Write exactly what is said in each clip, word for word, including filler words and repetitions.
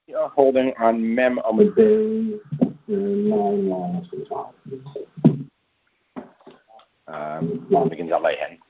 We are holding on Mem Amud Beis nine lines from the top. Um, begins at Lehen.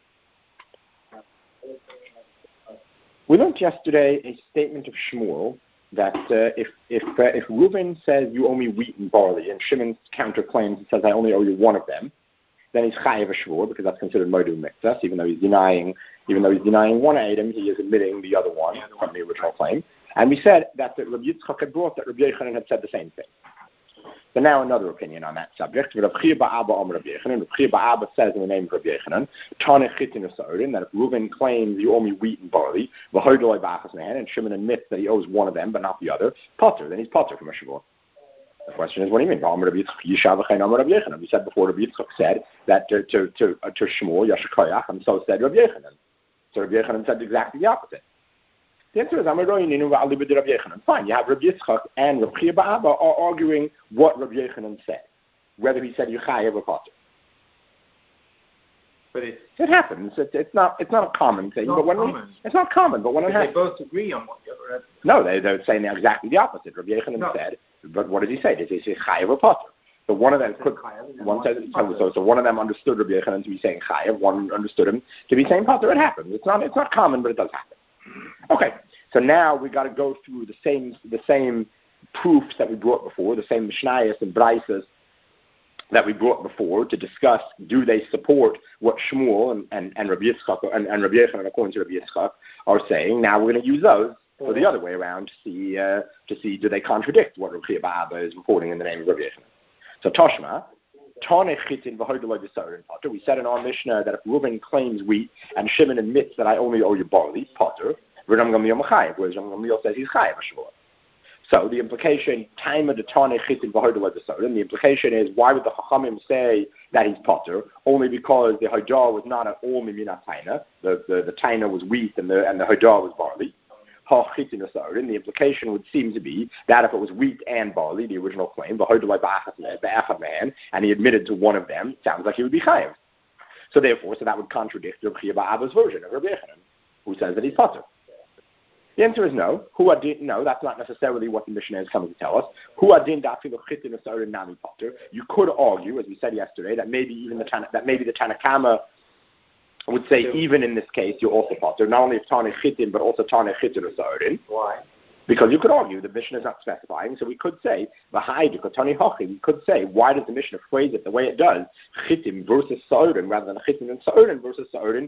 We learned yesterday a statement of Shmuel that uh, if if uh, if Reuven says you owe me wheat and barley, and Shimon's counterclaims and says I only owe you one of them, then he's chayav a shvur because that's considered modu miktas. Even though he's denying, even though he's denying one item, he is admitting the other one from the original claim. And we said that the Rabbi Yitzchak had brought that Rabbi Yochanan had said the same thing. So now another opinion on that subject. Rabbi Chia Ba'aba Om Rabbi Yochanan. Rabbi Chia Ba'aba says in the name of Rabbi Yochanan, Tanech Chitin Usarin, that if Reuven claims you owe me wheat and barley, v'hoydoloi ba'achas man, and Shimon admits that he owes one of them but not the other, potter, then he's potter from a shavur. The question is, what do you mean? We said before, Rabbi Yitzchak said that to to to, uh, to Shmuel Yashikoyach, and so said Rabbi Yochanan. So Rabbi Yochanan said exactly the opposite. The answer is, fine, you have Rabbi Yitzchak and Rabbi Chia Ba'aba are arguing what Rabbi Yochanan said, whether he said Yechayev or Potter. But it, it happens. It, it's not. It's not a common thing. It's but when common. We, it's not common. But when but it they happens, both agree on what the other. No, they they're saying exactly the opposite. Rabbi Yochanan no. said, but what did he say? Did he say Chayev or Potter? So one of them could. One said so. So one of them understood Rabbi Yochanan to be saying Chayev. One understood him to be saying Potter. It happens. It's not. It's not common, but it does happen. Okay. So now we got to go through the same the same proofs that we brought before, the same Mishnayos and Braisas that we brought before to discuss, do they support what Shmuel and, and, and Rabbi Yitzchak and, and Rabbi Yochanan, according to Rabbi Yitzchak, are saying. Now we're going to use those for the other way around to see uh, to see do they contradict what Rabbi Chia Ba'aba is reporting in the name of Rabbi Yochanan. So Toshma, Tanech Chitin v'hoydoloi b'sarin Potter. We said in our Mishnah that if Reuven claims wheat and Shimon admits that I only owe you barley, Potter, Ram Gamliel Machayev, whereas Ram Gamliel says he's Chayev Shmuel. So the implication, time of the Tanech Chitin v'hoydoloi b'sarin, the implication is, why would the Chachamim say that he's Potter? Only because the Hodah was not at all Mimina Taina. The the, the Taina was wheat and the and the Hodah was barley. The implication would seem to be that if it was wheat and barley, the original claim, and he admitted to one of them, it sounds like he would be chayav. So therefore, so that would contradict Rabbi Chia Ba'aba's version of Rabbi Yochanan, who says that he's potter. The answer is no. Who adin? No, that's not necessarily what the Mishnah is coming to tell us. Who adin dafilu chitin usarin nami potter? You could argue, as we said yesterday, that maybe even the Tana, that maybe the Tanakama would say, even in this case, you're also potter. Not only Tanech Chitin, but also Tanech Chitin Usarin. Why? Because you could argue the Mishnah is not specifying, so we could say, we could say, why does the Mishnah phrase it the way it does? Chitin versus Sa'urin, rather than Chitin and Sa'urin versus Sa'urin,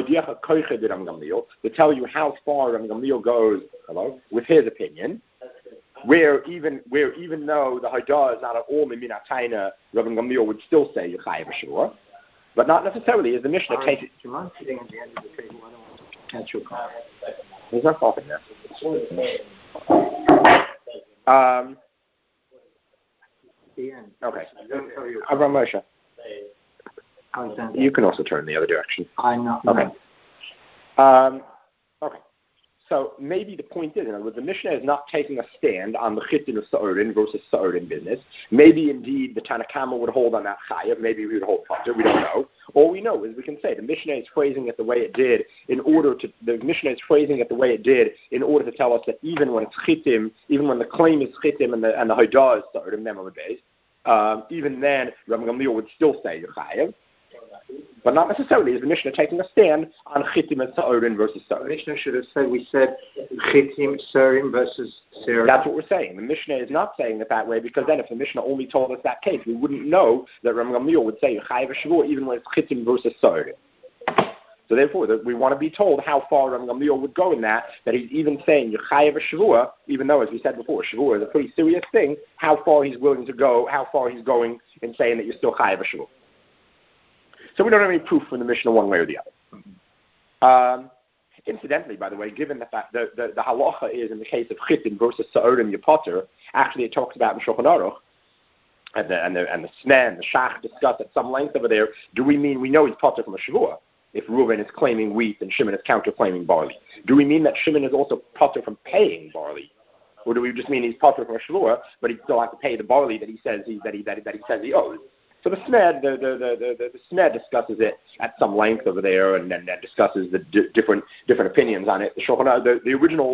to tell you how far Ram Gamliel goes, hello, with his opinion, where even where even though the Hodah is not at all Mimina Taina, Ram Gamliel would still say Yechayev Shur. But not necessarily is the Mishnah um, taking. Do you mind sitting at the end of the table? I don't want to catch your car. There's no coffee there. Um. The end. Okay. Avram Moshe. You can also turn the other direction. I know. Okay. Um. Okay. So maybe the point is, in other words, the Mishnah is not taking a stand on the Chitin of Sa'urin versus Sa'urin business. Maybe indeed the Tanakama would hold on that Chayev. Maybe we would hold Potter. We don't know. All we know is we can say the Mishnah is phrasing it the way it did in order to. The Mishnah is phrasing it the way it did in order to tell us that even when it's Chitim, even when the claim is Chitim and the and the Hodah is Sa'urin, Memamah Beis, um, even then Rav Gamliel would still say Chayev. But not necessarily is the Mishnah taking a stand on Chitim and Sa'urin versus Sa'urin. The Mishnah should have said, we said Chitim, Sa'urin versus Sa'urin. That's what we're saying. The Mishnah is not saying it that way, because then if the Mishnah only told us that case, we wouldn't know that Ram Gamliel would say Chayev Shavur even when it's Chitim versus Sa'urin. So therefore, that we want to be told how far Ram Gamliel would go in that, that he's even saying Chayev Shavur, even though, as we said before, Shavur is a pretty serious thing, how far he's willing to go, how far he's going in saying that you're still Chayev Shavur. So we don't have any proof from the Mishnah one way or the other. Um, incidentally, by the way, given the fact that the, the halacha is in the case of Chitin versus Sa'urin Yapotter, actually it talks about in Shulchan Aruch, and the and the and the Sneh and the Shach discuss at some length over there. Do we mean we know he's potter from a Shavua if Reuven is claiming wheat and Shimon is counter-claiming barley? Do we mean that Shimon is also potter from paying barley, or do we just mean he's potter from a Shavua, but he still has to pay the barley that he says he that he that he, that he says he owes? So the Sneh, the the the the, the Sneh discusses it at some length over there, and then discusses the d- different different opinions on it. The Shulchan, the, the original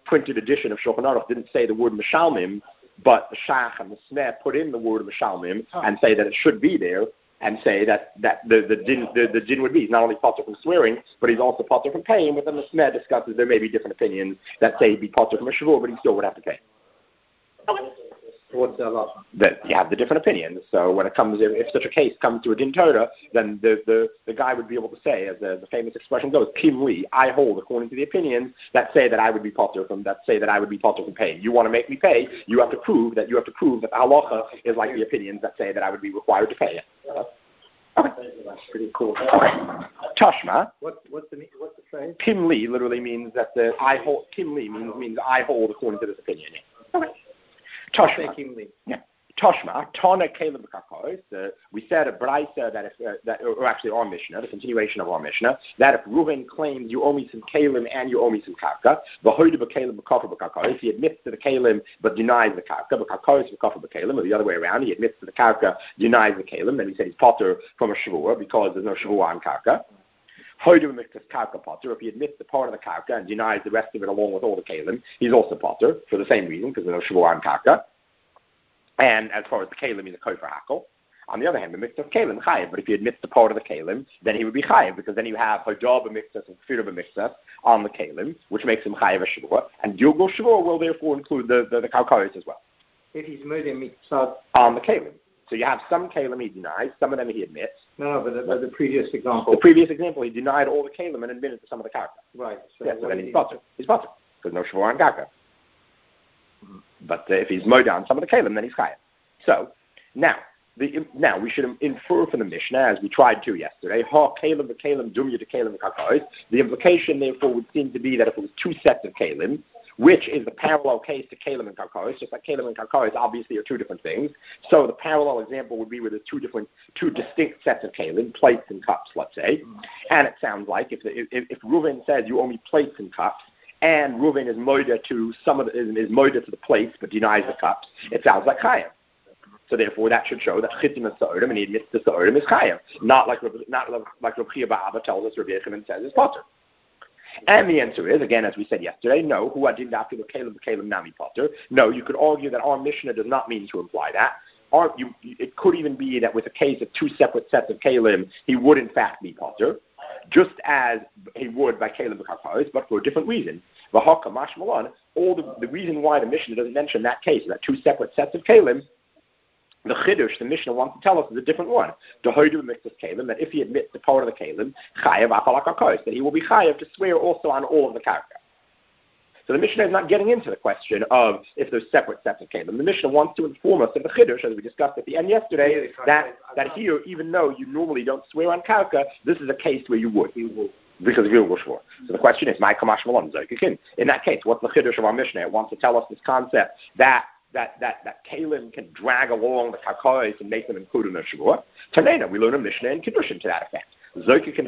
printed edition of Shulchan Aruch didn't say the word Mishalmim, but the Shach and the Smeh put in the word Mishalmim oh. and say that it should be there, and say that, that the, the, din, the, the din would be, he's not only potter from swearing, but he's also potter from paying, but then the Smeh discusses there may be different opinions that say he'd be potter from a shavur, but he still would have to pay. Okay. What's that about? That you have the different opinions. So when it comes, if, if such a case comes to a din Torah, then the, the, the guy would be able to say, as the, the famous expression goes, Kim Li, I hold according to the opinions that say that I would be potter from, that say that I would be potter from paying. You want to make me pay, you have to prove that you have to prove that the halacha is like the opinions that say that I would be required to pay it. Okay. That's pretty cool. Okay. Tashma. What, what's the what's the phrase? Kim Li literally means that the I hold. Kim Li means means I hold according to this opinion. Okay. Tashma. Kim Li. Yeah. Toshma, Tana Kalim Kakos, we said a Braisa that if, uh, that, or actually our Mishnah, the continuation of our Mishnah, that if Reuven claims you owe me some Kalim and you owe me some Karka, the Hoyde Bakalim Bakafa Bakakos, he admits to the Kalim but denies the Karka, Bakakos Bakafa Bakalim, or the other way around, he admits to the Karka, denies the Kalim, then he said he's potter from a Shavua because there's no Shavua on Karka. Hoyde B'miktas Karka potter, if he admits the part of the Karka and denies the rest of it along with all the Kalim, he's also potter for the same reason, because there's no Shavua on Karka. And as far as the kalim, he's a kofer hakel. On the other hand, the mixtas kalim chayiv. But if he admits the part of the kalim, then he would be chayiv, because then you have hajab mixtas and kfir mixtas on the kalim, which makes him chayiv a shavua. And gilgul shavua will therefore include the the, the kalkaris as well. If he's murder mitzvah on the kalim, so you have some kalim he denies, some of them he admits. No, no, but the, but the previous example. The previous example, he denied all the kalim and admitted to some of the karka. Right. So, yeah, so then he's potter. He's potter because no shavua on karka. But uh, if he's mowed down some of the kalim, then he's chayav. So now, the, now we should infer from the Mishnah, as we tried to yesterday, ha kalim v'kalim dumya to kalim v'kakos. The implication, therefore, would seem to be that if it was two sets of kalim, which is the parallel case to kalim and kakos, just like kalim and kakos obviously are two different things. So the parallel example would be where there's two different, two distinct sets of kalim, plates and cups, let's say. And it sounds like if if, if Reuven says you owe me plates and cups, and Reuven is moida to some of the, is, is moida to the plates but denies the cups, it sounds like chayav. So therefore, that should show that chitim is sa'odim, and he admits the sa'odim is chayav, not like not like Rav Chia Ba'aba tells us, Rav Yechim says is potter. And the answer is, again, as we said yesterday, no. Who adin dafki l'kelim l'kelim nami potter. No, you could argue that our Mishnah does not mean to imply that. Or you, it could even be that with a case of two separate sets of kalim, he would in fact be potter, just as he would by kalim b'kakos, but for a different reason. V'haka mashmalan. All the, the reason why the Mishnah doesn't mention that case, that two separate sets of kalim, the Chiddush, the Mishnah wants to tell us, is a different one. The Hoydu Mixtas Kalim, that if he admits the part of the Kalim, Chayav Afalakakos, that he will be Chayav to swear also on all of the Karka. So the Mishnah is not getting into the question of if there's separate sets of Kalim. The Mishnah wants to inform us of the Chiddush, as we discussed at the end yesterday, that, that here, even though you normally don't swear on Karka, this is a case where you would. You would. Because of Gilgul Shvur. So the question is, my Kamash Malon Zokikin. In that case, what's the Chiddush of our Mishnah? It wants to tell us this concept that that that that kalim can drag along the kakos and make them include in the shavua. Tanena, we learn a Mishnah in Kiddushin to that effect. We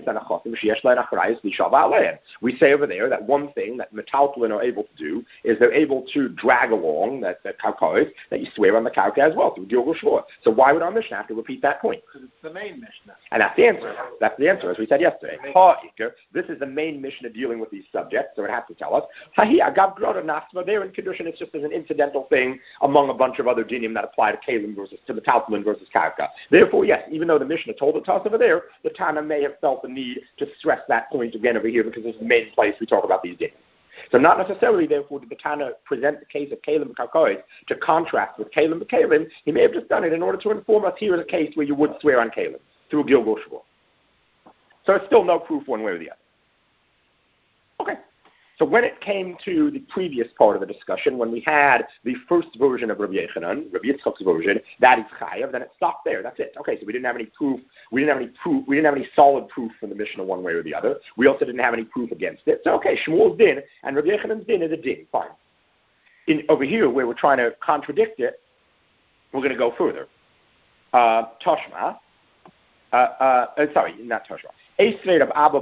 say over there that one thing that metaltalin are able to do is they're able to drag along that the kakos that you swear on the karka as well through Gilgul Shvur. So why would our Mishnah have to repeat that point? Because it's the main Mishnah. And that's the answer. That's the answer, as we said yesterday. This is the main Mishnah dealing with these subjects, so it has to tell us. There in Kiddushin, it's just as an incidental thing among a bunch of other dinim that apply to kalim versus to metaltalin versus karka. Therefore, yes, even though the Mishnah told it to us over there, the Tana may have felt the need to stress that point again over here because it's the main place we talk about these dinim. So not necessarily, therefore, did the Tana present the case of kalim v'karkois to contrast with kalim v'kalim. He may have just done it in order to inform us here is a case where you would swear on kalim through Gilgul Shvur. So it's still no proof one way or the other. Okay. So when it came to the previous part of the discussion, when we had the first version of Rabbi Yechanan, Rabbi Yitzchak's version, that is chayav, then it stopped there. That's it. Okay, so we didn't have any proof. We didn't have any proof. We didn't have any solid proof from the Mishnah one way or the other. We also didn't have any proof against it. So okay, Shmuel's din and Rabbi Yechanan's din is a din. Fine. In over here, where we're trying to contradict it, we're going to go further. Uh, Toshma. Uh, uh, sorry, not Toshma. So Rav Abba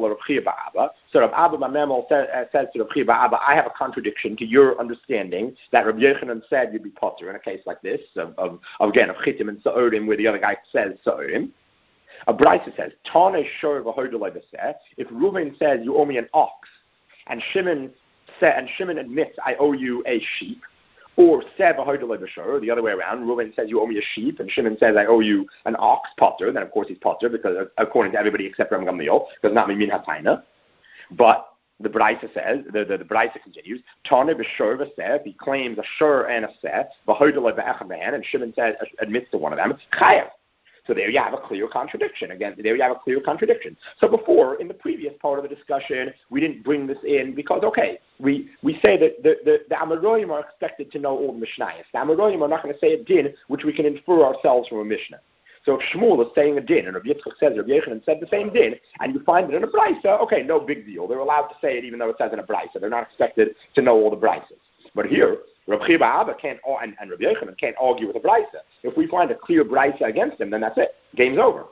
Mamemel says, uh, says to Rav Chia Ba'aba, I have a contradiction to your understanding that Rabbi Yechanan said you'd be potter in a case like this, of, of, of again, of Chitim and Sa'odim, where the other guy says Sa'odim. A Braisa says, Tane Shor V'Hoydolai B'Seh, if Reuven says you owe me an ox, and Shimon said, and Shimon admits, I owe you a sheep. Or Seh b'hoydele b'shur, the other way around. Reuven says, you owe me a sheep, and Shimon says, I owe you an ox, potter. Then, of course, he's potter, because according to everybody except Rabbi Gamliel, because not min hatayna. But the Braisa says, the, the, the Braisa continues, Tane b'shur v'seh, he claims a shur and a seh, b'hoydele b'echad b'han, and Shimon says, admits to one of them, chayav. So there you have a clear contradiction. Again, there you have a clear contradiction. So before, in the previous part of the discussion, we didn't bring this in because, okay, we, we say that the, the, the Amoraim are expected to know all the Mishnayos. The Amoraim are not going to say a din which we can infer ourselves from a Mishnah. So if Shmuel is saying a din, and Rabbi Yitzchak says, Rabbi Yechanan said the same din, and you find it in a Braisa, okay, no big deal. They're allowed to say it even though it says in a Braisa. They're not expected to know all the Braisas. But here, Rabbi Chiba Abba can't, and, and Rabbi Yechanan can't argue with a Braisa. If we find a clear Braisa against him, then that's it. Game's over.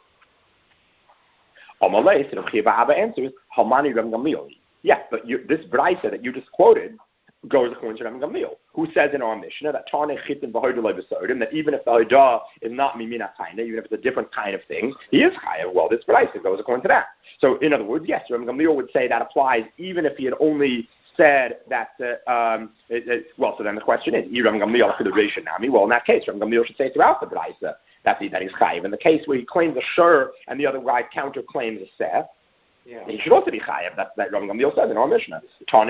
Amalei, so Rabbi Chiba Abba answers, Hamani Rabbi Gamliel. Yeah, but you, this Braisa that you just quoted goes according to Rabbi Gamliel, who says in our Mishnah that Tane Chitin V'Hoydele B'Sodim, that even if the Hodah is not Mimina Taina, even if it's a different kind of thing, he is Chayav. Well, this Braisa goes according to that. So, in other words, yes, Rabbi Gamliel would say that applies even if he had only said that, uh, um, it, it, well, so then the question is, well, in that case, Rabbi Gamliel should say throughout the Braisa that, he, that he's chayiv. In the case where he claims a shur and the other guy counter-claims a seh, yeah. He should also be chayiv. That's that Rabbi Gamliel says in our Mishnah.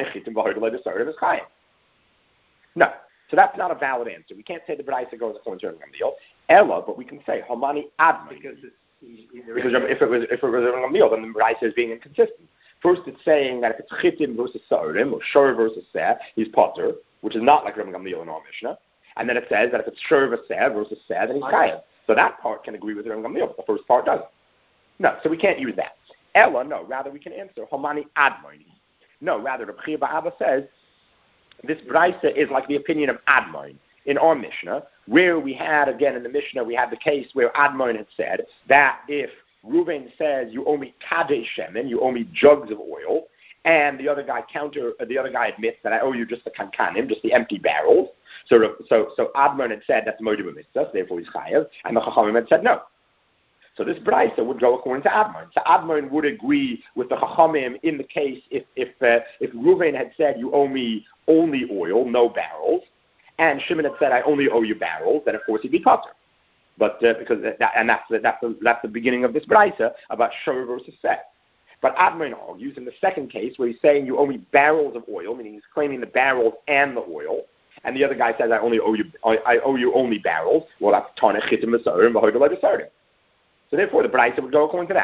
No, so that's not a valid answer. We can't say the Braisa goes according to Rabbi Gamliel. Ella, but we can say, Hamani Admi. Because, because if it was if it was Rabbi Gamliel, then the Braisa is being inconsistent. First, it's saying that if it's chitim versus sarim, or shur versus seh, he's potter, which is not like Rabbi Gamliel in our Mishnah. And then it says that if it's shur versus seh versus seh, then he's chayav. So that part can agree with Rabbi Gamliel, but the first part doesn't. No, so we can't use that. Ella, no, rather we can answer, Hamani Admoni. No, rather, Rabbi Chiba Abba says, this Braisa is like the opinion of Admon in our Mishnah, where we had, again, in the Mishnah, we had the case where Admon had said that if Reuven says, you owe me kadeh shemen, you owe me jugs of oil, and the other guy counter, uh, the other guy admits that I owe you just the kankanim, just the empty barrels. So, so, so Admon had said that's moed b'mitzvah, therefore he's chayav, and the Chachamim had said no. So this Braisa would go according to Admon. So Admon would agree with the Chachamim in the case if if uh, if Reuven had said you owe me only oil, no barrels, and Shimon had said I only owe you barrels, then of course he'd be potter. But uh, because that, and that's the, that's the, that's the beginning of this Braisa about shur versus seh. But Admon argues in the second case where he's saying you owe me barrels of oil, meaning he's claiming the barrels and the oil, and the other guy says I only owe you I, I owe you only barrels. Well, that's tanech chitim v'sarim v'hoydele b'sarim. So therefore, the Braisa would go according to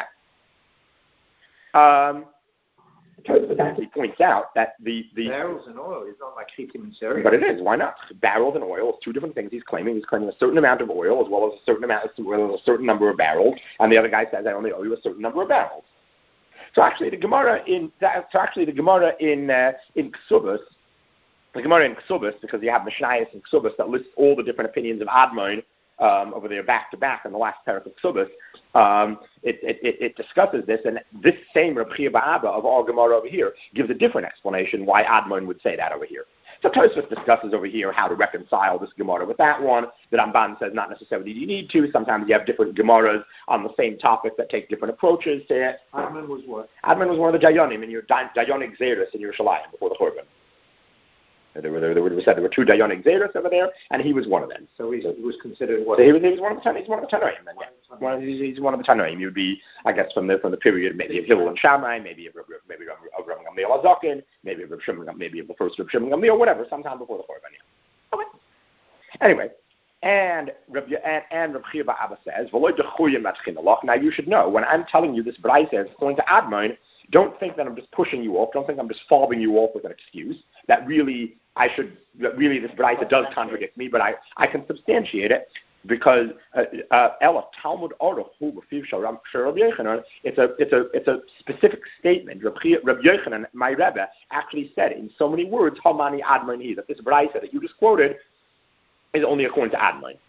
that. Um, Tosfos actually points out that the, the barrels and oil is not like chitim and serim. But it is. Why not? Barrels and oil is two different things. He's claiming he's claiming a certain amount of oil as well as a certain amount, as well as a certain number of barrels, and the other guy says I only owe you a certain number of barrels. So actually, the Gemara in so actually the Gemara in uh, in Ksubas, the Gemara in Ksubas, because you have Mishnayos and Ksubas that lists all the different opinions of Admon. Um, over there, back to back, in the last parak of Ksubas, um, it, it, it discusses this, and this same Reb Chia Ba'aba of our Gemara over here gives a different explanation why Admon would say that over here. So Tosfos discusses over here how to reconcile this Gemara with that one. The Ramban says not necessarily you need to. Sometimes you have different Gemaras on the same topic that take different approaches to it. Admon was what? Admon was one of the Dayanim in your Dayonic Xeris in Yerushalayim before the Churban. There were, there, there, were, said there were two Dayonic Xeris over there, and he was one of them. So he, he was considered what? So he was, he was one of the He's one of the Tanoim. Then, yeah. one of, he's, he's one of the Tanoim. He would be, I guess, from the from the period maybe of Hillel and Shammai, maybe of maybe of, of Rav Gamliel Azakin, maybe of Shimon, maybe of the first Rav Shimon Gamliel, whatever, sometime before the Churban. Yeah. Okay. Anyway, and Rav and, and Rav Chia Ba'aba says, now you should know when I'm telling you this Braisa is going to Admon, don't think that I'm just pushing you off. Don't think I'm just fobbing you off with an excuse. That really, I should, that really this Braisa does contradict me, but I, I can substantiate it because Ella Talmud Aruch Hu B'Fiv Shel Rabbi Yochanan. It's a, it's a, it's a specific statement. Rabbi Yochanan, my Rebbe, actually said in so many words, Hamani Admon He, that this Braisa that you just quoted is only according to Admon.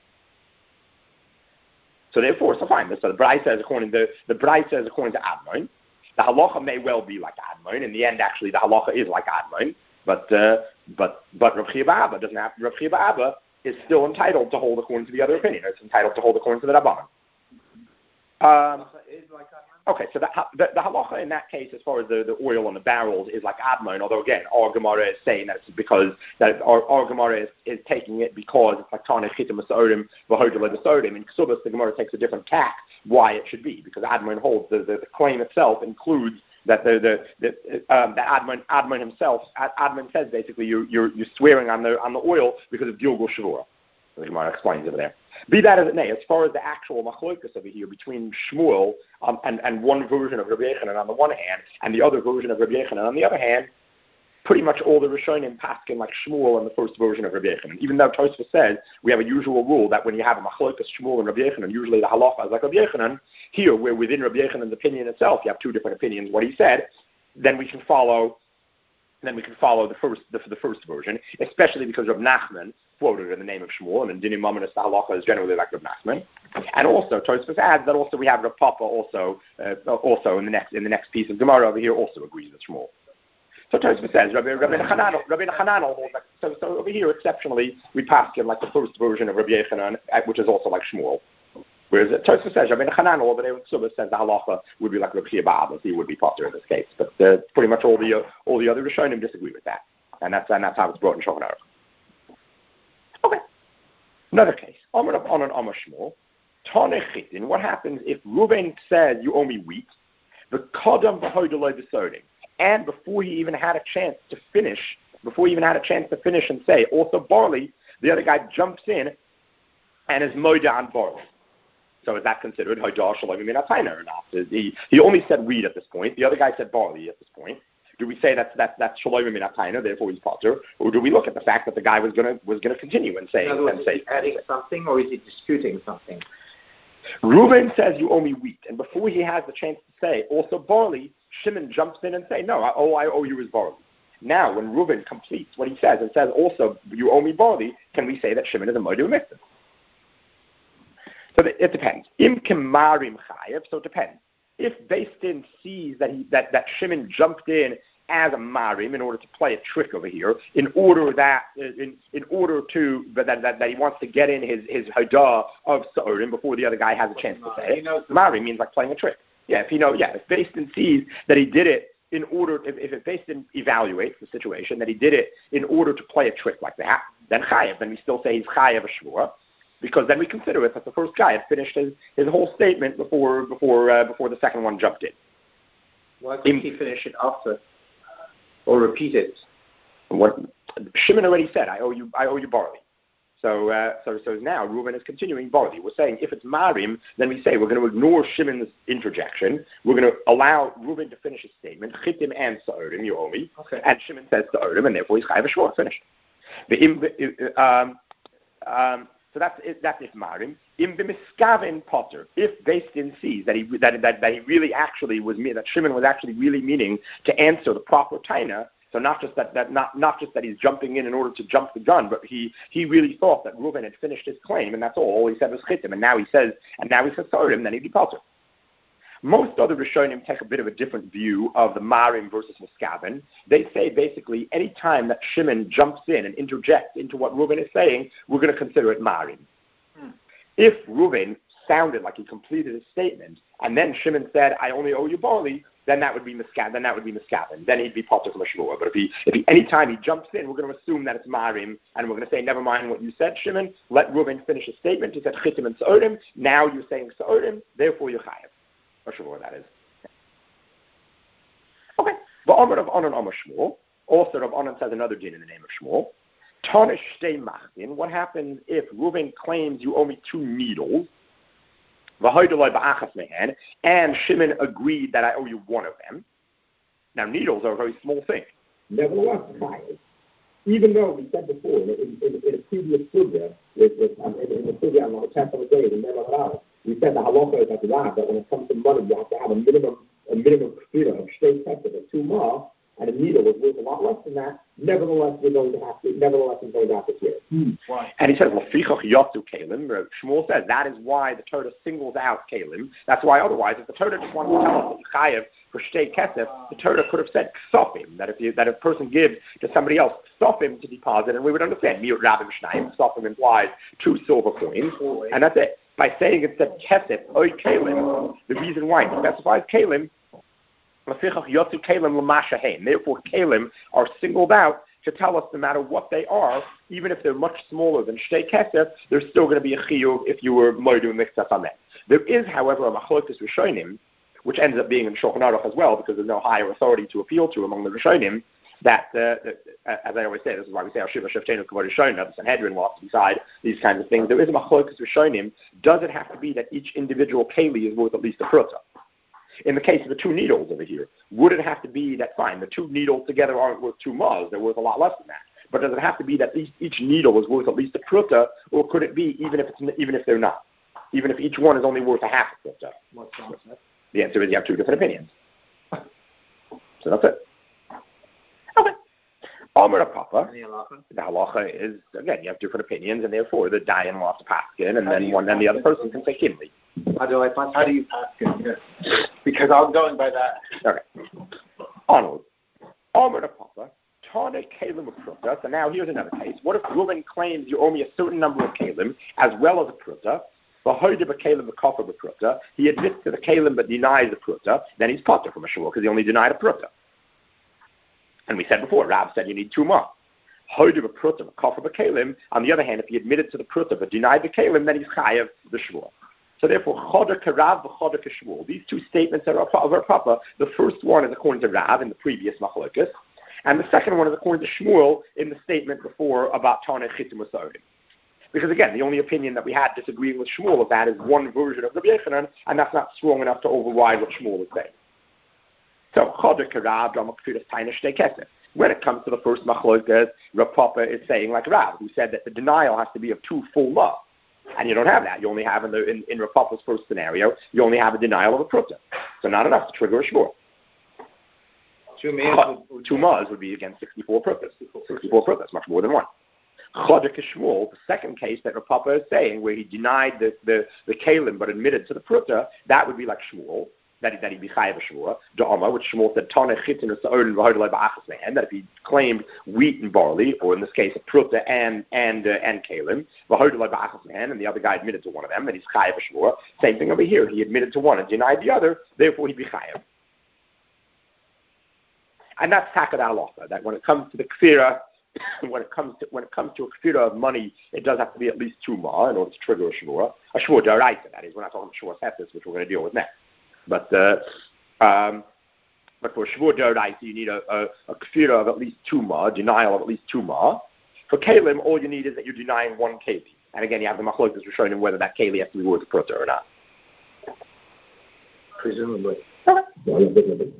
So therefore, so fine. So the Braisa is according to the Braisa is according to Admon. The halacha may well be like Admon. In the end, actually, the halacha is like Admon. But uh, but but Rav Chia Ba'aba doesn't have. Rav Chia Ba'aba is still entitled to hold according to the other opinion. It's entitled to hold according to the Rabbanan. Um, Okay, so the, the, the halacha in that case, as far as the, the oil on the barrels, is like admon. Although again, our Gemara is saying that it's because that our, our Gemara is, is taking it because it's like tanish chitim asodim v'hodel asodim. In Ksubas, the Gemara takes a different tack why it should be, because admon holds the, the, the claim itself includes that the the the, um, the admon admon himself admon says basically you you're you're swearing on the on the oil because of Gilgul Shavura. The Gemara explains over there. Be that as it may, as far as the actual machlokas over here between Shmuel um, and, and one version of Rabbi Yechanan on the one hand and the other version of Rabbi Yechanan on the other hand, pretty much all the Rishonim paskin like Shmuel and the first version of Rabbi Yechanan. Even though Tosfos says we have a usual rule that when you have a machlokas Shmuel and Rabbi Yechanan, usually the halacha is like Rabbi Yechanan. Here, where within Rabbi Yechanan's opinion itself, you have two different opinions. What he said, then we can follow. Then we can follow the first the, the first version, especially because Rabbi Nachman quoted in the name of Shmuel, and Dinim Mamonis halacha is generally like Rabbi Nachman. And also, Tosfos adds that also we have Rabbi Papa also uh, also in the next in the next piece of Gemara over here also agrees with Shmuel. So Tosfos says Rabbi Rabbi Hanan Rabbi Hanan holds like, so so over here exceptionally we pass him like the first version of Rabbi Yechanan, which is also like Shmuel. Whereas Tosfos says Rabbi Hanan over there in Ksubas says the halacha would be like Rabbi Chia Ba'abbas, he would be potter in this case. But uh, pretty much all the uh, all the other Rishonim disagree with that, and that's and that's how it's brought in Shulchan Aruch. Okay. Another case. Amar of on an Amar Shmuel. Tanech Chitin. What happens if Reuben says you owe me wheat? The Kodam v'hodeloi v'soding. And before he even had a chance to finish, before he even had a chance to finish and say, also barley, the other guy jumps in and is moida on barley. So is that considered Haidah Shalom Min Atayna or not? He, he only said wheat at this point. The other guy said barley at this point. Do we say that's that's that's Shalom Min Atayna, therefore he's potter, or do we look at the fact that the guy was gonna was gonna continue and say In other words, and say is he adding something or is he disputing something? Reuben says you owe me wheat, and before he has the chance to say also barley, Shimon jumps in and say no, I, all I owe you is barley. Now, when Reuben completes what he says and says also you owe me barley, can we say that Shimon is a modu mitzvah? So it depends. Im kemarim chayev, so it depends. If Beis Din sees that he that, that Shimon jumped in as a marim in order to play a trick over here, in order that in, in order to that, that that he wants to get in his his hadah of Sa'urim before the other guy has a chance to say it. Marim means like playing a trick. Yeah, if you know, yeah, if Beis Din sees that he did it in order, if, if Beis Din evaluates the situation that he did it in order to play a trick like that, then chayev. Then we still say he's chayev a shvua, because then we consider it that the first guy had finished his, his whole statement before before uh, before the second one jumped in. Why couldn't he finish it after? Or repeat it? What Shimon already said, I owe you, I owe you barley. So, uh, so, so now Reuben is continuing barley. We're saying if it's marim, then we say we're going to ignore Shimon's interjection. We're going to allow Reuben to finish his statement. Chitim and Sa'urim, you owe me. Okay. And Shimon says Sa'urim, and therefore he's chayav shvua, finished. The um, um, so that's that's if marim. In the miskaven potter, if Beis Din sees that he that, that that he really actually was that Shimon was actually really meaning to answer the proper taina, so not just that, that not not just that he's jumping in in order to jump the gun, but he he really thought that Reuven had finished his claim, and that's all. All he said was chitim, and now he says and now he says Sa'urim, then he'd be potter. Most other Rishonim take a bit of a different view of the marim versus miskaven. They say basically any time that Shimon jumps in and interjects into what Reuven is saying, we're going to consider it marim. Hmm. If Reuven sounded like he completed his statement, and then Shimon said, "I only owe you barley," then that would be miskaven. Then that would be miskaven. Then he'd be potter from a shvua. But if he, if he, any time he jumps in, we're going to assume that it's marim, and we're going to say, "Never mind what you said, Shimon. Let Reuven finish his statement. He said chitim and sa'urim. Now you're saying sa'urim. Therefore you're chayav." Or shvua, that is. Okay. The Amar of Anan Amar Shmuel. Also, Rav Anan says another din in the name of Shmuel. Tanish shtei machdin. What happens if Reuven claims you owe me two needles? And Shimon agreed that I owe you one of them. Now, needles are a very small thing. Nevertheless, even though we said before in, in, in, in a previous sugya, with, with, um, in, in the sugya on the tenth of the day, we said the halacha is at the lab that when it comes to money, you have to have a minimum a minimum kfira of shtei kesef of two ma, and a needle is worth a lot less than that. Nevertheless, we're going to have to. Nevertheless, we're going to have to hear. Hmm. Why? And he says, "Lafichach yatsu kalim." Shmuel says that is why the Torah singles out kalim. That's why otherwise, if the Torah just wanted to tell us chayav for shtei kesef, the Torah could have said ksafim, that if you, that a person gives to somebody else ksafim to deposit, and we would understand. Miut rabim shnayim. Ksafim implies two silver coins, and that's it. by saying instead kesef oy kalim, the reason why it specifies kalim, therefore kalim are singled out to tell us no matter what they are, even if they're much smaller than shtei kesef, there's still going to be a chiyuv if you were moedu mixas on that. There is, however, a machlokas rishonim, which ends up being in Shulchan Aruch as well, because there's no higher authority to appeal to among the rishonim. That, uh, that uh, as I always say, this is why we say our shiva sheftenu kavod rishonim. The Sanhedrin will have to decide these kinds of things. There is a machlokas rishonim. Does it have to be that each individual keli is worth at least a pruta? In the case of the two needles over here, would it have to be that, fine, the two needles together aren't worth two maz, they're worth a lot less than that. But does it have to be that each, each needle is worth at least a pruta, or could it be even if it's, even if they're not? Even if each one is only worth a half a pruta? What's that? The answer is you have two different opinions. So that's it. Okay. Amar Papa, the halacha is, again, you have different opinions, and therefore the dayan will have to pass in, and then one and the other person can say kimli. How do I How do you pass it? Because I'm going by that. Okay. Onward. Amar Papa, Tana Kalim Pruta. So now here's another case. What if Reuben claims you owe me a certain number of Kalim as well as a Pruta? He admits to the Kalim but denies the Pruta, then he's potter from a shul because he only denied a Pruta. And we said before, Rav said you need two more. On the other hand, if he admitted to the Pruta but denied the Kalim, then he's chayav the shul. So therefore, choda karav v'choda k'shmuel. These two statements are of our papa. The first one is according to Rav in the previous machlokas, and the second one is according to Shmuel in the statement before about Tanei Chitim U'Sorim. Because again, the only opinion that we had disagreeing with Shmuel of that is one version of Rabbi Yochanan, and that's not strong enough to override what Shmuel is saying. So choda karav d'amakfiras taina shtei kesef. When it comes to the first machlokas, Rav Papa is saying like Rav, who said that the denial has to be of two full ma. And you don't have that. You only have in the in, in Rav Papa's first scenario, you only have a denial of a pruta. So not enough to trigger a shmur. Two mas would, two mas would be against sixty-four prutas. sixty-four prutas, much more than one. Choda k'shmuel, the second case that Rav Papa is saying, where he denied the the, the kalim but admitted to the pruta, that would be like Shmuel. That he, that he'd be chayav a shmur. Da'ama, which Shmuel said, Tanei Chitin U'Sorim v'hodolei ba'achas mehem, that if he claimed wheat and barley, or in this case, a pruta and and uh, and kalim, v'hodolei ba'achas mehem, and the other guy admitted to one of them, then he's chayav a shmur. Same thing over here. He admitted to one and denied the other, therefore he'd be chayav. And that's takad halacha, that when it comes to the kfira, when it comes to when it comes to a kfira of money, it does have to be at least two ma in order to trigger a shmur. A shmur d'oraisa, that is. We're not talking about shmur hefes, which we're going to deal with next. But uh, um, but for shvur d'oraisa, you need a, a, a kfira of at least two ma, denial of at least two ma. For kalim, all you need is that you're denying one keli. And again, you have the machlokas showing him whether that keli has to be worth a pruta or not. Presumably. Okay. Okay.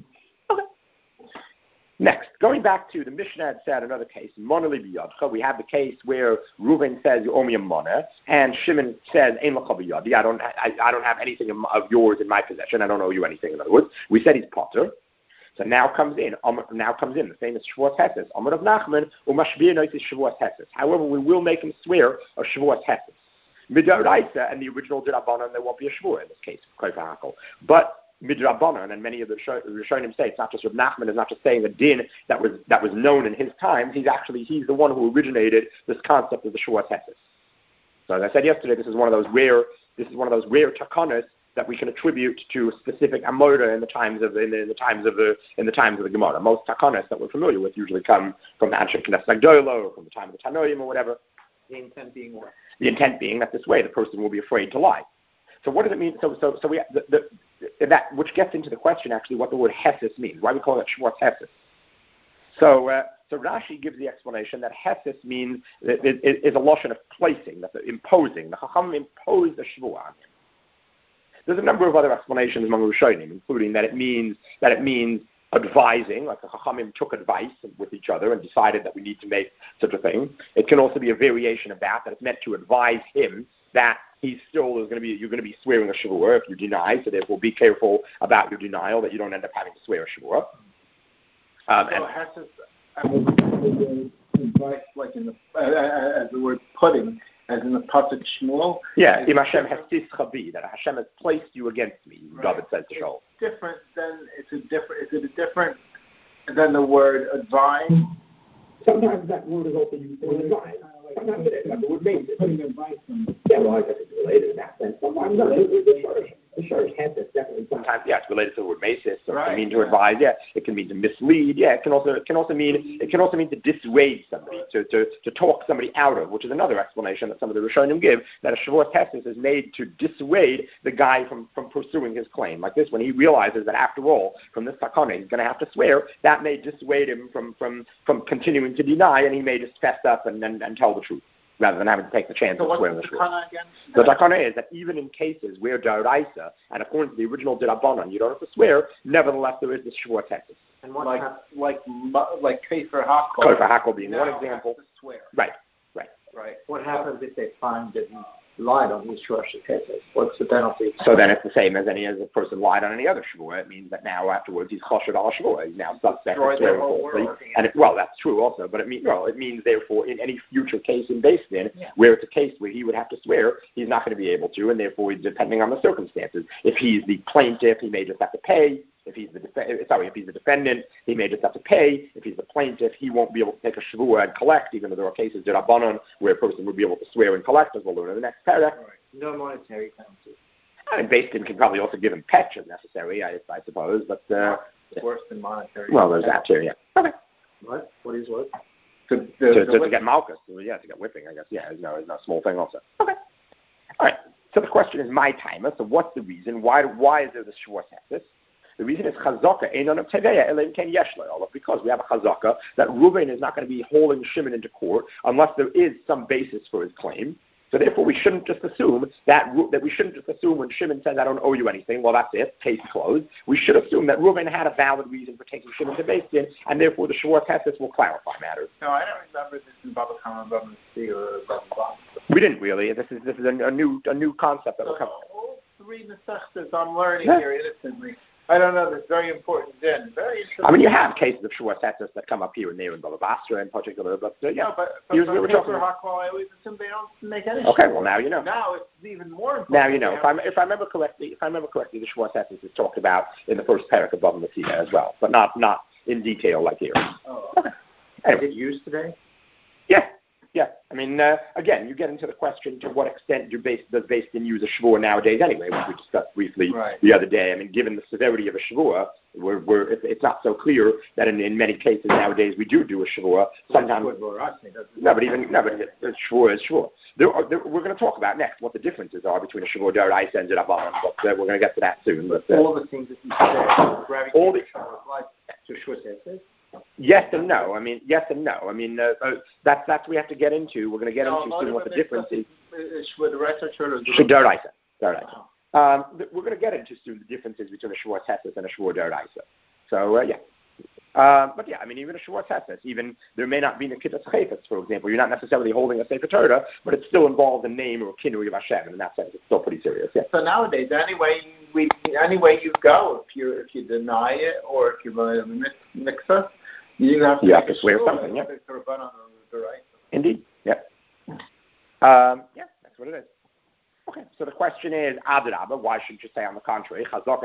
Next, going back to the Mishnah had said another case, Monali b'yadcha. We have the case where Reuven says you owe me a monah, and Shimon says ein l'cha b'yadi. I don't, I, I don't have anything of yours in my possession. I don't owe you anything. In other words, we said he's potter. So now comes in, um, now comes in the famous Shavuos Heses. Amar of Nachman u'mashbir noitis Shavuos Heses. However, we will make him swear a Shavuos Heses. Midoraisa and the original Dirabanan, there won't be a Shavuot in this case, but Midrabanan, and many of the Rishonim say it's not just Reb Nachman is not just saying a din that was that was known in his times. He's actually he's the one who originated this concept of the Shavuot Heses. So as I said yesterday, this is one of those rare this is one of those rare takanas that we can attribute to a specific amora in the times of in the, in the times of the in the times of the Gemara. Most takanas that we're familiar with usually come from the Anshe Knesset Agdola or from the time of the Tanoim or whatever. The intent being what? The intent being that this way the person will be afraid to lie. So what does it mean? So so so we the, the that which gets into the question actually what the word Heses means. Why we call it Shavuot Heses? So uh, so Rashi gives the explanation that Heses means it, it, is a lotion of placing, that's imposing. The Chacham imposed a Shavuot on him. There's a number of other explanations among Rishonim, including that it means that it means advising, like the Chachamim took advice with each other and decided that we need to make such a thing. It can also be a variation of that, that it's meant to advise him that he still is going to be, you're going to be swearing a Shavuot if you deny, so therefore be careful about your denial that you don't end up having to swear a Shavuot. Um, so and, advice, like in the, uh, as the word pudding, as in the Pasuk Shmuel. Yeah, Im Hashem haftischa bi, that Hashem has placed you against me, right. David says to Shaul. Different than, it's a different, is it a different than the word advise? Sometimes that word is also used for advise. sometimes it is. Like the word basis. Putting advice on. Yeah, well, I guess it's related in that sense. Sometimes no, the, the, the shortish, the shortish head is definitely sometimes, yeah, it's related to the word basis. So right, it can mean to yeah. advise, yeah. It can mean to mislead, yeah. It can also, it can also mean, it can also mean to dissuade somebody, to, to, to talk somebody out of, which is another explanation that some of the Rishonim give, that a Shavuot Tesis is made to dissuade the guy from, from pursuing his claim. Like this, when he realizes that after all, from this takana, he's going to have to swear, that may dissuade him from, from, from continuing to deny, and he may just fess up and, and, and tell the truth, rather than having to take the chance so of swearing the truth. Again? The takana is that even in cases where Daraisa, and according to the original Dirabanan, you don't have to swear, nevertheless there is this Shavuot Tesis. And what like, like, like Kaifer Hakol. Kaifer Hakol being one example. Swear. Right, right. Right. What happens if they find that he lied on his Shavuot Tesis? What's the penalty? So then it's the same as any as a person lied on any other Shavuot. It means that now afterwards he's choshed al Shavuot. He's now suspect of swearing falsely. And it, well, that's true also, but it means well, it means therefore in any future case in Beis Din, yeah. where it's a case where he would have to swear, he's not going to be able to, and therefore depending on the circumstances. If he's the plaintiff, he may just have to pay. If he's the def- sorry, if he's the defendant, he may just have to pay. If he's the plaintiff, he won't be able to take a shavua and collect, even though there are cases de Rabbanan where a person would be able to swear and collect, as we'll learn in the next paragraph. Right. No monetary penalty. And Beis Din can probably also give him petch if necessary, I, I suppose. But uh, it's worse than monetary. Well, there's that too. Yeah. Okay. What? What is what? To, the, to, the to, to get malchus. Yeah, to get whipping. I guess. Yeah, it's no, it's not a small thing also. Okay. All right. So the question is my timer. So what's the reason? Why? Why is there this Shavuot Tesis? The reason is chazaka einon of teveya elim ken yesh lo, because we have a chazaka that Reuven is not going to be hauling Shimon into court unless there is some basis for his claim. So therefore, we shouldn't just assume that that we shouldn't just assume when Shimon says, "I don't owe you anything." Well, that's it. Case closed. We should assume that Reuven had a valid reason for taking Shimon to Beis Din, and therefore the Shavuot Tesis will clarify matters. No, I don't remember this in Baba Kama, Baba Nasi, or Baba Baba. We didn't really. This is this is a, a new a new concept that so we're coming. All three Masechtas I'm learning yeah. here innocently. I don't know. That's very important. Then very interesting. I mean, you have cases of Shavuot Tesis that come up here and there in Baba Basra in particular, but uh, yeah. No, but, but here's what we're talking about. Hakol, I always assume they don't make any. Okay, well now you know. Now it's even more important. Now you know. If I if I remember correctly, if I remember correctly, the Shavuot Tesis is talked about in the first parak of Bava Metzia as well, but not not in detail like here. Oh. Okay. Anyway. Is it used today? Yeah. Yeah, I mean, uh, again, you get into the question to what extent do base, does Beis Din use a Shavuot nowadays anyway, which we discussed briefly right. the other day. I mean, given the severity of a Shavuot, we're, we're, it's not so clear that in, in many cases nowadays we do do a Shavuot. Sometimes, no, but even, no, but Shavuot is Shavuot. There are, there, we're going to talk about next what the differences are between a Shavuot D'Oraisa and Rabbanan, but uh, we're going to get to that soon. But, uh, all the things that you said, all the, like to Shavuot. Yes and no. I mean, yes and no. I mean, uh, uh, that's that's what we have to get into. We're going to get no, into soon what the difference is. D'Oraisa. D'Oraisa. Um, we're going to get into soon the differences between a Shavuot Tesis and a Shavuot D'Oraisa. So uh, yeah. Um, but yeah, I mean, even a Shavuot Tesis, even there may not be a Kibbutz Chayfetz, for example. You're not necessarily holding a Sefer Torah, but it still involves a name or a kinui of Hashem, and in that sense, it's still pretty serious. Yeah. So nowadays, anyway, we anyway you go if you if you deny it or if you uh, mix up. You have to, you have to swear something, yeah. Indeed, yeah. Um, yeah, that's what it is. Okay, so the question is, Adrabah, why shouldn't you say on the contrary?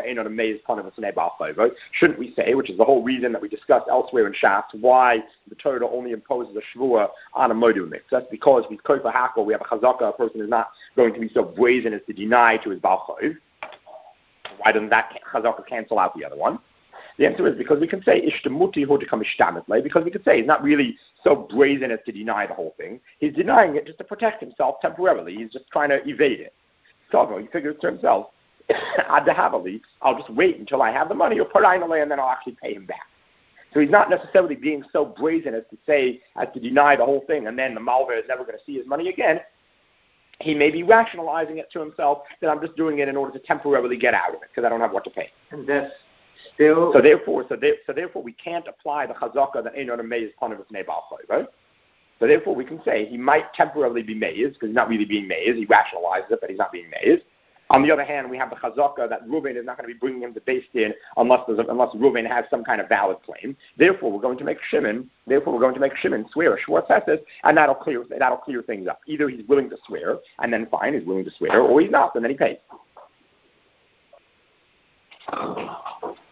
Shouldn't we say, which is the whole reason that we discussed elsewhere in Shas, why the Torah only imposes a shvuah on a modu mix? That's because with Kaifer Hakol, we have a chazaka, a person is not going to be so brazen as to deny to his Baal Chayv. Why doesn't that chazaka cancel out the other one? The answer is because we can say ishtamuti hodikam ishtamet, because we could say he's not really so brazen as to deny the whole thing. He's denying it just to protect himself temporarily. He's just trying to evade it. So he figures to himself, Adahavali, I'll just wait until I have the money or parainale, and then I'll actually pay him back. So he's not necessarily being so brazen as to say, as to deny the whole thing, and then the malva is never going to see his money again. He may be rationalizing it to himself that I'm just doing it in order to temporarily get out of it because I don't have what to pay. And that's still. So therefore, so, there, so therefore, we can't apply the chazaka that Einon Mei is Panavus Nebal, right? So therefore, we can say he might temporarily be meiz because he's not really being meiz. He rationalizes it, but he's not being meiz. On the other hand, we have the chazaka that Reuven is not going to be bringing him to Beis Din unless there's a, unless Reuven has some kind of valid claim. Therefore, we're going to make Shimon. Therefore, we're going to make Shimon swear a Shavuot Tesis, and that'll clear that'll clear things up. Either he's willing to swear, and then fine, he's willing to swear, or he's not, and then he pays.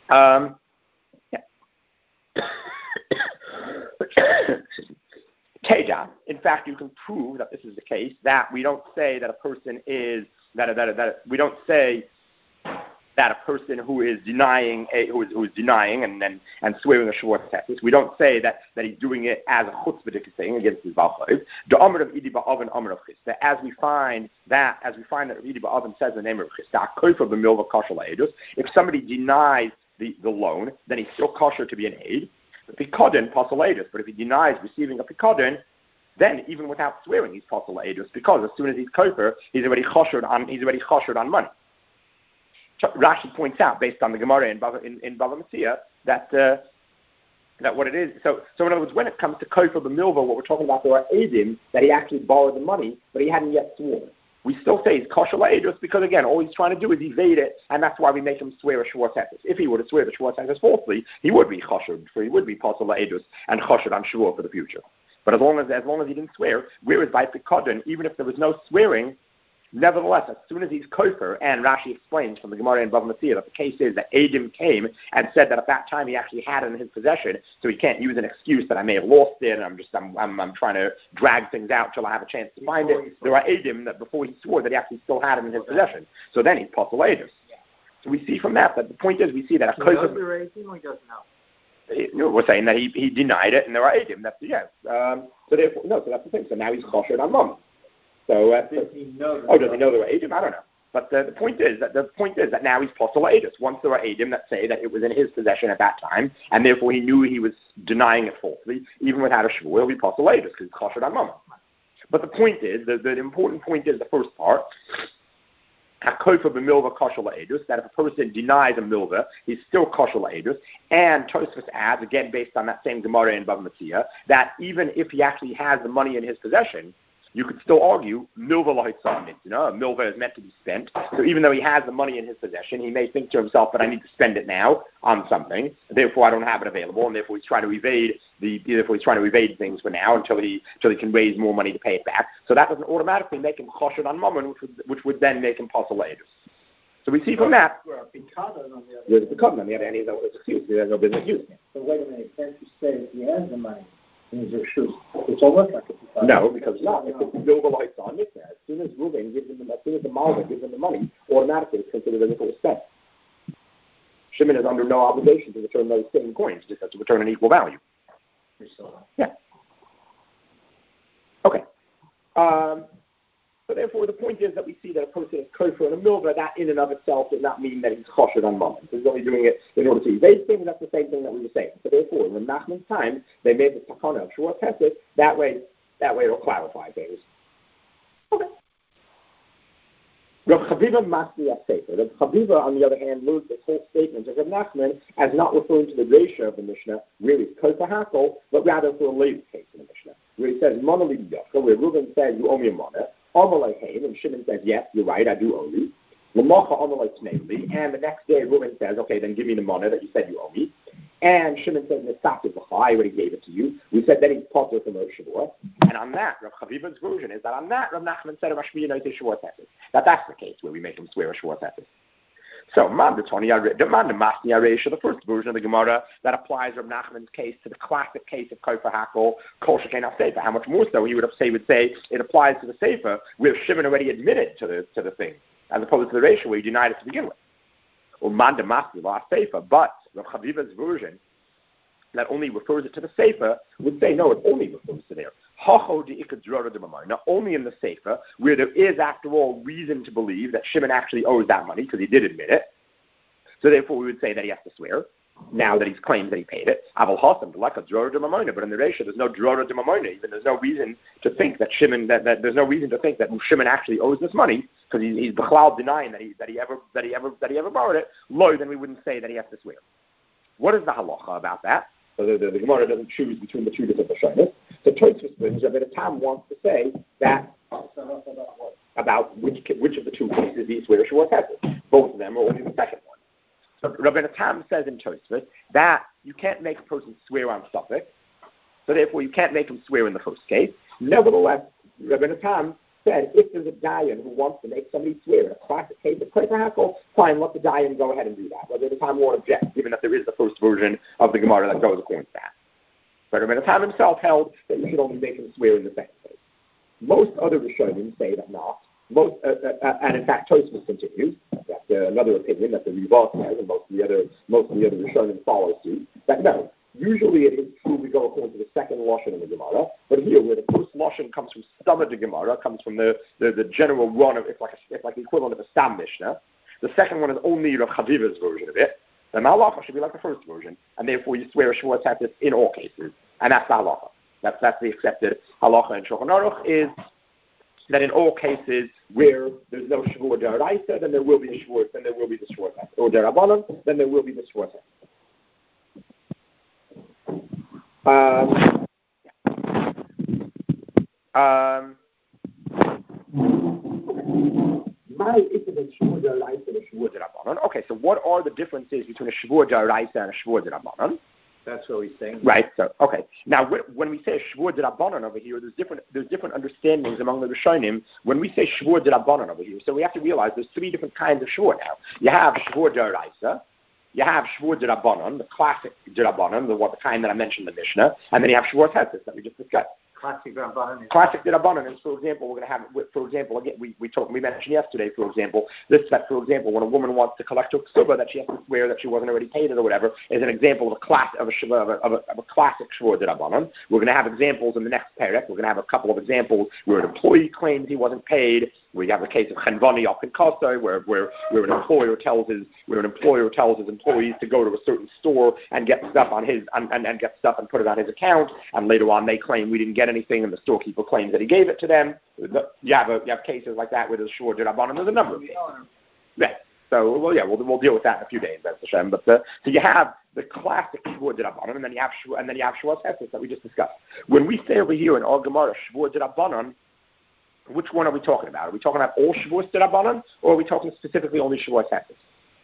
Um, yeah. Keja, in fact, you can prove that this is the case, that we don't say that a person is, that, that, that we don't say that a person who is denying, a, who, is, who is denying and, and, and swearing a shvuas tesis, we don't say that, that he's doing it as a chutzpah thing against his balchayv. The Amr of Idi Ba'avin, Amr of Chista, as we find that, as we find that Idi Ba'avin says the name of Chista, kofer b'milva kosher la'edus, if somebody denies the, the loan, then he's still kosher to be an aid. The pikadon, pasal la'edus, but if he denies receiving a pikadon, then even without swearing, he's pasal la'edus, because as soon as he's kofer, he's already koshered on, he's already koshered on money. Rashi points out, based on the Gemara in Bava, in, in Bava Metzia, that uh, that what it is. So, so in other words, when it comes to kofer b'milva, what we're talking about, there are edim that he actually borrowed the money, but he hadn't yet sworn. We still say he's kosher la'edus because again, all he's trying to do is evade it, and that's why we make him swear a shvuas tesis. If he were to swear the shvuas tesis falsely, he would be kosher, so he would be pasal la'edus and kosher on shvuah for the future. But as long as as long as he didn't swear, whereas by pikadon, even if there was no swearing, nevertheless, as soon as he's kofer, and Rashi explains from the Gemara in Bava Metzia that the case is that Edim came and said that at that time he actually had it in his possession, so he can't use an excuse that I may have lost it and I'm just I'm I'm, I'm trying to drag things out till I have a chance to find it. There are Edim that before he swore that he actually still had it in his possession. So then he's pasal la'edus. So we see from that that the point is we see that a kofer. He doesn't know. No, we're saying that he, he denied it and there are Edim. That's yes. Um, so therefore, no. So that's the thing. So now he's kosher on mom. So, uh, does he know oh, does he know there were Edim? I don't know. But uh, the point is that the point is that now he's pasal la'edus. Once there are Edim that say that it was in his possession at that time, and therefore he knew he was denying it falsely, even without a shvuah, he'll be pasal la'edus because he's kosher on mama. But the point is, the, the important point is the first part. Hakofer b'milva kosher la'edus, that if a person denies a milva, he's still kosher la'edus. And Tosfos adds, again based on that same Gemara in Bava Metzia, that even if he actually has the money in his possession, you could still argue milva lahitzamit. You know, a milva is meant to be spent. So even though he has the money in his possession, he may think to himself, "But I need to spend it now on something. Therefore, I don't have it available, and therefore he's trying to evade the. Therefore, he's trying to evade things for now until he until he can raise more money to pay it back. So that doesn't automatically make him choshed on mammon, which would which would then make him pasal la'edus. So we see from that. There's the covenant on the other hand. He's no excuse. There's no business use. So wait a minute. Can't you say if he has the money? It's almost like a no, because not. If it's milva lights on it, as soon as Reuben gives him, as soon as the Malva gives him the money, automatically it's considered as if it was spent. Shimon is under no obligation to return those same coins, just has to return an equal value. Yeah. Okay. Um, so therefore, the point is that we see that a person is kosher and a milva. That in and of itself does not mean that he's kosher on mammon. He's only doing it in order to evade things. That's the same thing that we were saying. So therefore, in Nachman's time, they made the takana of shvuas tesis. That way, that way it'll clarify things. Okay. Rav Chaviva Masni Sefer. Rav Chaviva, on the other hand, moved this whole statement of Rav Nachman as not referring to the Reisha of the Mishnah, where he's kosher hakel, but rather for a later case in the Mishnah, where he says mana li b'yachka, where Reuben says you owe me a mana. Amalei Haim, and Shimon says, yes, you're right, I do owe you. L'macha Amalei Tneili, and the next day Reuben says, okay, then give me the money that you said you owe me. And Shimon says, Nesati L'cha, I already gave it to you. We said then he's potter from Rosh Shavua. And on that, Rav Chaviva's version is that on that, Rav Nachman said, Rashmi Yonai Shavua Tesis. That that's the case where we make him swear a Shavua Tesis. So, the first version of the Gemara that applies Rav Nachman's case to the classic case of Kofer Hakel, Kol Shekain Sefer. How much more so he would have say would say it applies to the Sefer where Shimon already admitted to the to the thing, as opposed to the ratio where he denied it to begin with. Or Manda Masli La Sefer, but Rav Chaviva's version that only refers it to the Sefer would say no, it only refers to there. Not only in the Sefer, where there is, after all, reason to believe that Shimon actually owes that money, because he did admit it. So therefore we would say that he has to swear, now that he's claimed that he paid it. Aval Hasam, like a drora de mamona, but in the ratio there's no drora de mamona, even there's no reason to think that Shimon, that, that there's no reason to think that Shimon actually owes this money, because he's, he's b'chlal denying that he, that he ever, that he ever, that he ever borrowed it. Lo, then we wouldn't say that he has to swear. What is the halacha about that? So the, the, the Gemara doesn't choose between the two different Lashonos. So Tosfos brings Rabbi Tam wants to say that about which which of the two cases he swears Shavua Tesis. Both of them are only the second one. So Rabbi Tam says in Tosfos that you can't make a person swear on suffix, so therefore you can't make him swear in the first case. Nevertheless, Rabbi Tam said if there's a dayan who wants to make somebody swear in a classic case of Kofer Hakel, fine, let the dayan go ahead and do that. Rabbi Tam won't object, given that there is the first version of the Gemara that goes according to that. But Rabbeinu Tam himself held that you should only make him swear in the second case. Most other Rishonim say that not. Most, uh, uh, and in fact, Tosfos continues. That's uh, another opinion that the Rivas has, and most of the other most of the other Rishonim follow suit. That no, usually it is true we go according to the second lashon in the Gemara, but here where the first lashon comes from Stamad de Gemara, comes from the, the, the general run of it's like a, it's like the equivalent of a Stam Mishnah. The second one is only Rav Chaviva's version of it. The halacha should be like the first version, and therefore you swear a Shavuot Hatzis in all cases, and that's the halacha. That's that's the accepted halacha in Shulchan Aruch is that in all cases where there's no Shavuot Deraisa, then there will be a Shavuot, then there will be the Shavuot Hatzis, or Derabanan, then there will be the Shavuot Hatzis. Um, um, Okay, so what are the differences between a Shavuot D'Oraisa and a Shavuot D'Rabbanan? That's what he's saying. Right. So okay. Now, when we say Shavuot D'Rabbanan over here, there's different there's different understandings among the Rishonim. When we say Shavuot D'Rabbanan over here, so we have to realize there's three different kinds of Shavuot now. You have Shavuot D'Oraisa, you have Shavuot D'Rabbanan, the classic D'Rabbanan, the what the kind that I mentioned in the Mishnah, and then you have Shavuot Hatzis that we just discussed. Classic D'Rabbanan. Classic D'Rabbanan is, for example, we're going to have, for example, again, we we talked, we mentioned yesterday, for example, this that, for example, when a woman wants to collect her ksuba, that she has to swear that she wasn't already paid it or whatever, is an example of a class of a of a, of a, of a classic Shavuot D'Rabbanan. We're going to have examples in the next paragraph. We're going to have a couple of examples where an employee claims he wasn't paid. We have the case of Chenvani al Pinkasa, where where where an employer tells his where an employer tells his employees to go to a certain store and get stuff on his and, and, and get stuff and put it on his account, and later on they claim we didn't get anything, and the storekeeper claims that he gave it to them. You have a, you have cases like that with the Shavuot D'Rabbanan. There's a number of cases. Yeah. So well, yeah, we'll we'll deal with that in a few days, that's Hashem. But the, so you have the classic Shavuot D'Rabbanan, and then you have and then you have Shavuot Hatzis that we just discussed. When we say over here in our Gemara Shavuot D'Rabbanan, which one are we talking about? Are we talking about all Shavuot D'Rabbanan, or are we talking specifically only Shavuot Hatzis?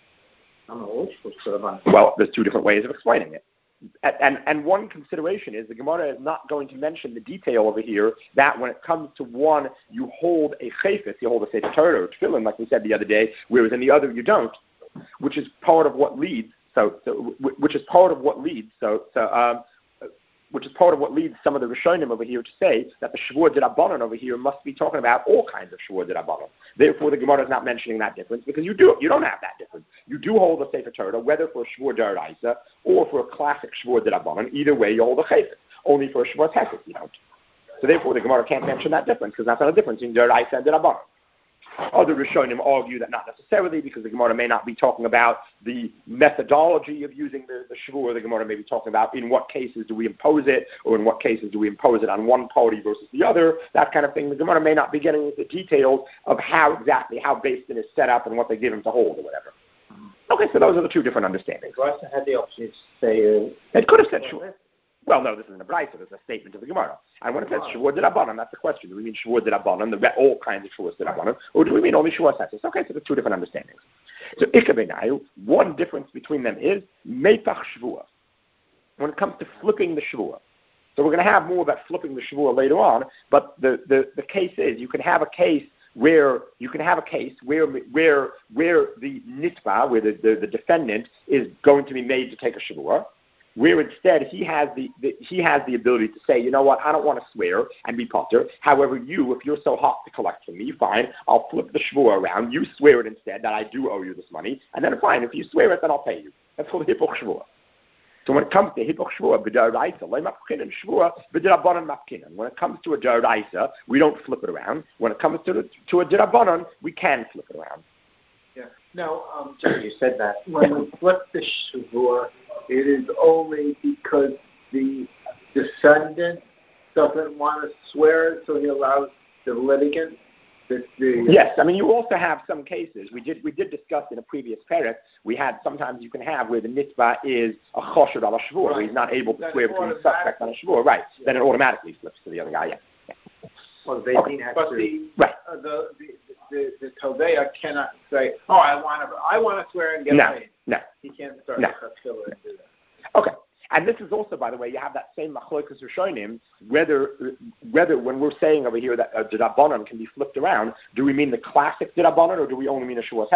I'm all Shavuot D'Rabbanan. Well, there's two different ways of explaining it. And, and and one consideration is the Gemara is not going to mention the detail over here that when it comes to one, you hold a chayfetz, you hold a Sefer Torah or tefillin, like we said the other day, whereas in the other you don't, which is part of what leads. So, so which is part of what leads. So, so um, which is part of what leads some of the Rishonim over here to say that the Shavuot D'Rabbanan over here must be talking about all kinds of Shavuot D'Rabbanan. Therefore, the Gemara is not mentioning that difference because you do you don't have that difference. You do hold a Sefer Torah, whether for a Shavuot D'Oraisa or for a classic Shavuot D'Rabbanan. Either way, you hold a chayfetz. Only for a Shavuot Hatzis you don't. So therefore, the Gemara can't mention that difference because that's not a difference in D'Oraisa and D'Rabbanan. Other Rishonim argue that not necessarily because the Gemara may not be talking about the methodology of using the, the Shavuot. The Gemara may be talking about in what cases do we impose it, or in what cases do we impose it on one party versus the other, that kind of thing. The Gemara may not be getting into the details of how exactly, how Beis Din is set up and what they give him to hold or whatever. Okay, so those are the two different understandings. Rasa had the option to say... Uh, it could have said Shavuot. Well, no, this isn't a brayso. It's a statement of the Gemara. And when it says Shavuot D'Rabbanan, that's the question. Do we mean Shavuot D'Rabbanan, the all kinds of Shavuot D'Rabbanan, or do we mean only Shavuot Hatzis? Okay, so there's two different understandings. So Ikabenayu, one difference between them is Meipach Shavuot. When it comes to flipping the Shavuot. So we're going to have more about flipping the Shavuot later on, but the, the, the case is you can have a case where you can have a case where where where the nitba, where the, the, the defendant is going to be made to take a Shavuot, where instead he has the, the he has the ability to say, you know what, I don't want to swear and be potter. However, you, if you're so hot to collect from me, fine, I'll flip the shvua around. You swear it instead that I do owe you this money, and then fine, if you swear it, then I'll pay you. That's called hipuch shvua. So when it comes to hipuch shvua, b'daraisa, le'mapkinan shvua, b'darabanan mapkinan. When it comes to a daraisa, we don't flip it around. When it comes to to a darabanan, we can flip it around. Yeah. No, um, Jerry, you said that when we flip the shvua, it is only because the descendant doesn't want to swear it, so he allows the litigant. The, the, yes, I mean you also have some cases. We did we did discuss in a previous parak. We had sometimes you can have where the mitzvah is a choshed al shvur, right. Where he's not able to then swear between the suspect and a shvur, right? Yeah. Then it automatically flips to the other guy. Yeah. yeah. Well, they okay. has but to, the right. Uh, the the the, the Todeya cannot say, oh, I want to I want to swear and get no, paid. No, he can't start no. a tefillah and do that. Okay. And this is also, by the way, you have that same machlokas rishonim, whether whether when we're saying over here that a d'Rabbanan can be flipped around, do we mean the classic d'Rabbanan or do we only mean a Shavuot Hatzis?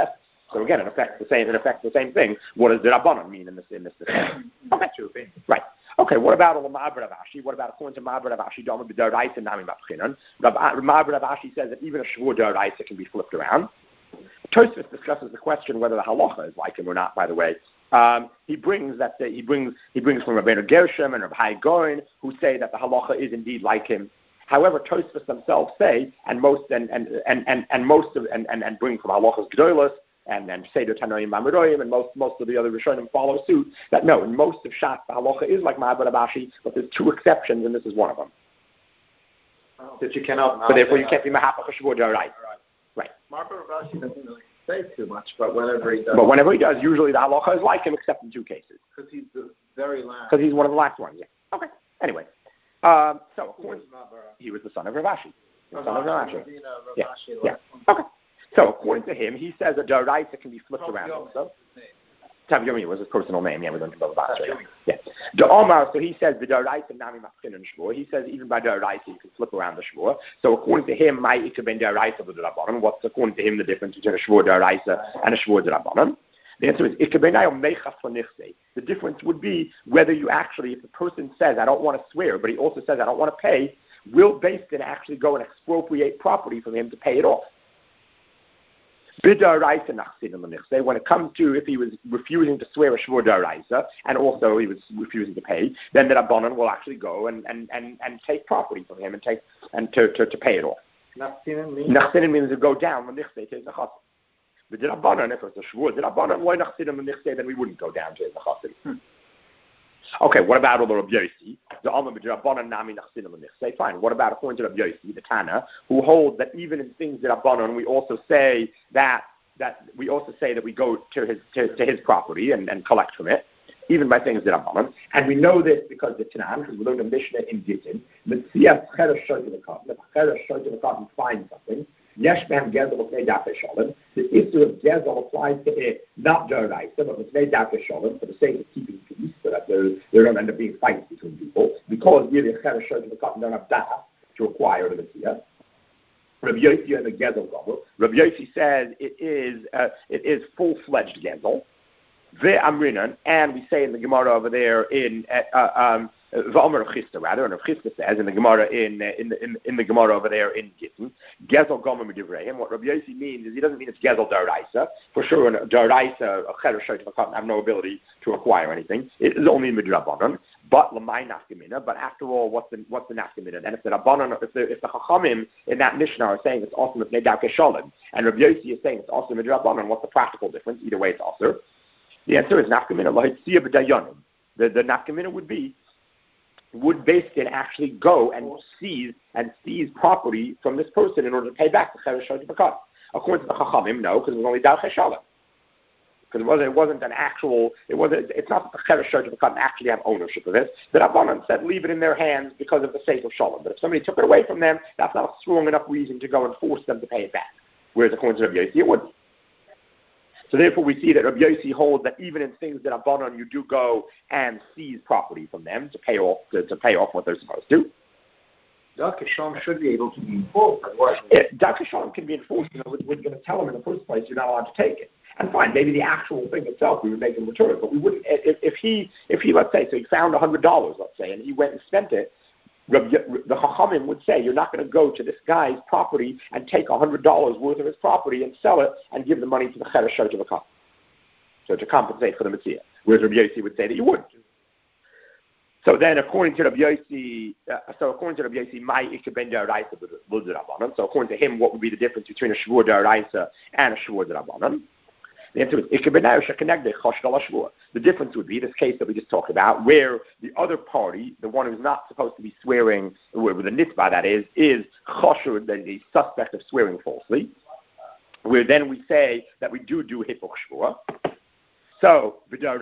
So again, it affects the same. It affects the same thing. What does the Rabbanon mean in this in this discussion? Okay, right. Okay. What about a Ma'aber Rav Ashi? What about according to Ma'aber Rav Ashi? Dama b'daraisa nami mafchinan. Ma'aber Rav Ashi says that even a shvur daraisa can be flipped around. Tosfos discusses the question whether the halacha is like him or not. By the way, um, he brings that the, he brings he brings from Rabbeinu Gershom and Rav Hai Goin, who say that the halacha is indeed like him. However, Tosfos themselves say, and most and and and and, and most of and, and, and bring from halachas gedolos and and Seder Tanoim Mamaroyim, and most most of the other Rishonim follow suit. That no, in most of Shas the halacha is like Ma'aber Rav Ashi, but there's two exceptions, and this is one of them. Oh. That you cannot. So therefore, you can't be mahapach shvur daraisa. Right. Ma'aber Rav Ashi doesn't really say too much, but whenever he does. But whenever he does, usually the halacha is like him, except in two cases. Because he's the very last. Because he's one of the last ones. Yeah. Okay. Anyway. Um, so, of course, he was the son of Rav Ashi. The son of Rav Ashi. Yeah. yeah. Okay. So, according to him, he says that daraisa can be flipped around also. Tav Yomi was his personal name. Yeah, we don't know about it. Yeah. The Omar, so he says the daraisa nami mafchinan shvur. He says even by daraisa you can flip around the shvur. So, according to him, my ikka ben daraisa with the rabbanon. What's according to him the difference between a shvur daraisa and a shvur rabbanon? The answer is the difference would be whether you actually, if the person says, I don't want to swear, but he also says, I don't want to pay, will Beis Din actually go and expropriate property from him to pay it off? When it comes to if he was refusing to swear a shvur daraisa and also he was refusing to pay, then the Rabbanan will actually go and, and, and, and take property from him and take and to, to, to pay it off. Nachsinen means? Nachsinen means to go down when nichse takes the chassid. But the Rabbanan, if it's a shvur, the Rabbanan, why nachsidim and nichse, then we wouldn't go down to the chassid. Hmm. Okay, what about the Rabbi Yossi? The Alma b'Rabbanan nami nachsidim and nichse. Fine. What about according to Rabbi Yossi, the Tana, who holds that even in things that Rabbanan, we also say that that we also say that we go to his to, to his property and, and collect from it, even by things that Rabbanan. And we know this because the Tanan, because we learned a Mishnah in Gittin, Metzias cheresh shoyt l'katan, if cheresh shoyt l'katan finds something. Yesh behem gezel l'fnei dafei shalom. The issue of gezel applies to it, not daraisa, but l'fnei dafei shalom, for the sake of keeping peace, so that there, there don't end up being fights between people, because really cheresh shoyt l'katan don't have data to acquire the Metzias. Rabbi Yossi and the gezel gomer. Rabbi Yossi says it is uh, it is full-fledged gezel. Ve'amrinan, and we say in the Gemara over there in uh, um, V'omer Rav Chisda rather, and Rav Chisda says in the Gemara in in the in, in the Gemara over there in Gittin, Gezel Gomer Midivrehim. What Rabbi Yossi means is he doesn't mean it's Gezel Daraisa. For sure, in Daraisa, a Cheresh Shayt V'Katan have no ability to acquire anything. It is only Midrabanan, but Lamai Nafkamina. But after all, what's the what's the Nafkamina? And if the Rabbanan, if the if the Chachamim in that Mishnah are saying it's also with Nedavke Shalom, and Rabbi Yossi is saying it's also Midrabanan, what's the practical difference? Either way, it's also. The answer is nafkamina lahitzia b'dayanim. The the nafkamina would be would Beis Din actually go and seize and seize property from this person in order to pay back the cheresh shayt v'katan? According to the chachamim, no, because it was only darchei shalom. Because it wasn't it wasn't an actual. It wasn't. It's not that the cheresh shayt v'katan actually have ownership of it. The Rabbanan said leave it in their hands because of the sake of shalom. But if somebody took it away from them, that's not a strong enough reason to go and force them to pay it back. Whereas according to Rabbi Yossi, it wouldn't. So therefore, we see that Rabbi Yossi holds that even in things that are bonon, you do go and seize property from them to pay off to, to pay off what they're supposed to. Darchei Shalom should be able to be enforced. Darchei Shalom can be enforced. You know, we're going to tell them in the first place you're not allowed to take it. And fine, maybe the actual thing itself we would make him return it, but we wouldn't. If, if he, if he, let's say, so he found a hundred dollars, let's say, and he went and spent it. The Chachamim would say, you're not going to go to this guy's property and take one hundred dollars worth of his property and sell it and give the money to the Cheresh Shayt V'Katan. So to compensate for the Mitzvah. Whereas Rabbi Yossi would say that you wouldn't. So then, according to Rabbi Yossi, uh, so according to Rabbi Yossi, my ikka ben daraisa b'Rabbanan. So according to him, what would be the difference between a shvur daraisa and a shvur d'Rabbanan? The answer is the difference would be this case that we just talked about, where the other party, the one who's not supposed to be swearing, with a nitzvah that is, is choshud, the suspect of swearing falsely, where then we say that we do do hipuch shvur. So,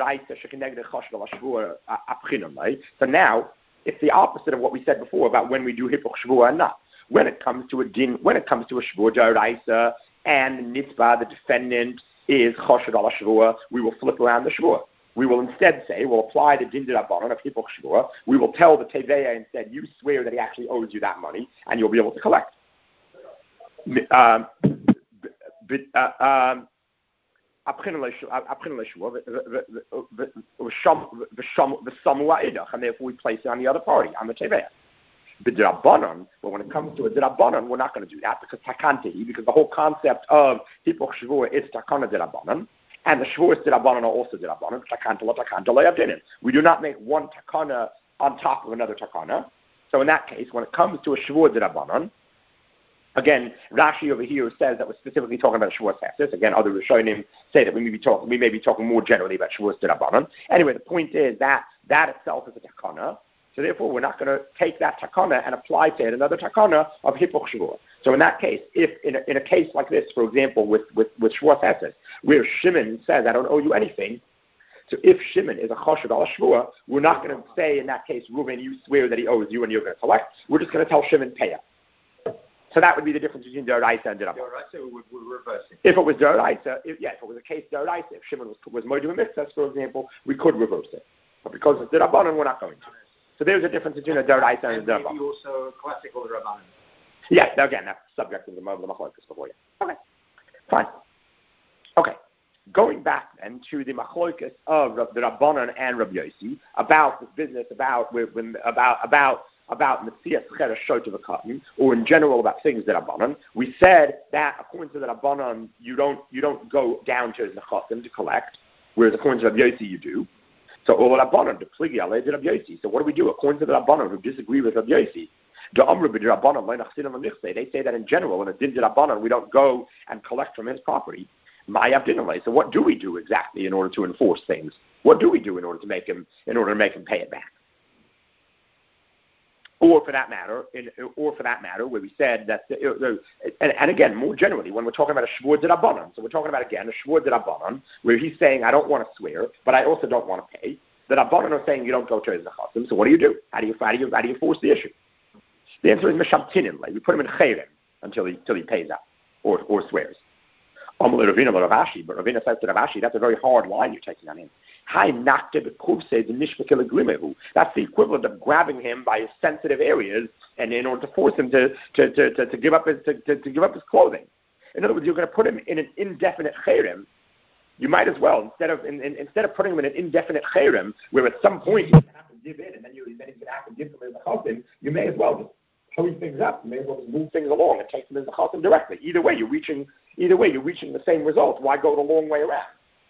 so now, it's the opposite of what we said before about when we do hipuch shvur and not. When it comes to a din, when it comes to a shvur daraisa and the nitzvah, the defendant is choshud ala shvur, we will flip around the shvur. We will instead say, we'll apply the din d'Rabbanan of hipuch shvur. We will tell the teveya instead, you swear that he actually owes you that money, and you'll be able to collect. Um, but, uh, um, and therefore we place it on the other party, on the Teveah. But when it comes to a Dirabanan, we're not going to do that because Takantehi, because the whole concept of Hipoch Shavua is Takana Dirabanan, and the Shavuos Dirabanan are also Dirabanan, Takanta la Takanta Le'avdinin. We do not make one Takana on top of another Takana. So in that case, when it comes to a Shavua Dirabanan, again, Rashi over here says that we're specifically talking about Shavuos Hasis. Again, other Rishonim say that we may be talking, we may be talking more generally about Shavuos Dirabanan. Anyway, the point is that that itself is a Takana. So therefore, we're not going to take that Takana and apply to it another Takana of Hipoch Shavuot. So in that case, if in a, in a case like this, for example, with, with, with Shavuos Hasis, where Shimon says, I don't owe you anything, so if Shimon is a choshev al shvua, we're not going to say in that case, Reuven, you swear that he owes you and you're going to collect. We're just going to tell Shimon, pay up. So that would be the difference between D'Oraisa and D'Rabbanan. D'Oraisa would reverse it. If it was D'Oraisa, if, yeah, if it was a case D'Oraisa, if Shimon was, was Moedim Mitzvahs, for example, we could reverse it. But because it's D'Rabbanan, we're not going to. So there's a difference between a D'Oraisa and, and a D'Rabbanan. Maybe also classical D'Rabbanan. Yeah, again, that's subject to the Machlokes before you. Okay, fine. Okay. Going back then to the machlokes of the Rabbanan and Rabbi Yossi about this business about when about about about Messias Cheresh Shot of a cotton, or in general about things that Rabbanan, we said that according to the Rabbanan you don't you don't go down to the Nechasim to collect, whereas according to Rabbi Yossi you do. So all Rabbanan the pligi alei Rabbi Yossi. So what do we do according to the Rabbanan who disagree with Rabbi Yossi? The Amru b'Rabbanan they say that in general in a din Rabbanan we don't go and collect from his property. So what do we do exactly in order to enforce things? What do we do in order to make him in order to make him pay it back? Or for that matter, in, or for that matter, where we said that, the, and, and again, more generally, when we're talking about a shvur d'Rabbanan, so we're talking about again a shvur d'Rabbanan, where he's saying I don't want to swear, but I also don't want to pay. The Rabbanan are saying you don't go to his nechasim. So what do you do? How do you how do you how do you force the issue? The answer is mishamtinin. Like we put him in chayrim until he until he pays out or or swears. But Ravina says to Ravashi, that's a very hard line you're taking on him. That's the equivalent of grabbing him by his sensitive areas and in order to force him to, to, to, to, to give up his to, to, to give up his clothing. In other words, you're going to put him in an indefinite chayrim. You might as well, instead of in, in, instead of putting him in an indefinite chayrim, where at some point he's going to have to give in and then, you, then he's going to have to give him his nechasim, you may as well just hurry things up. You may as well just move things along and take them as nechasim directly. Either way, you're reaching Either way, you're reaching the same result. Why go the long way around?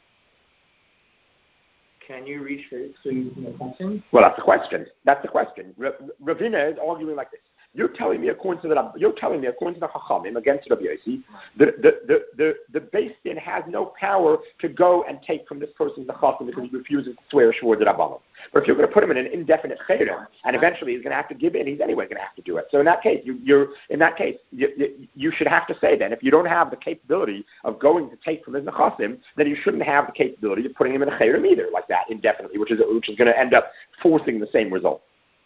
Can you reach it so you can accomplish? Well, that's the question. That's the question. Ravina is arguing like this. You're telling me according to the you're telling me according to the Chachamim against Rabbi Yossi, the the the the, the Beis Din has no power to go and take from this person the Chacham because he refuses to swear a shvur d'Rabbanan. But if you're going to put him in an indefinite chayrim, and eventually he's going to have to give in, he's anyway going to have to do it. So in that case, you, you're in that case you, you, you should have to say then if you don't have the capability of going to take from his nechasim, then you shouldn't have the capability of putting him in a chayrim either like that indefinitely, which is which is going to end up forcing the same result.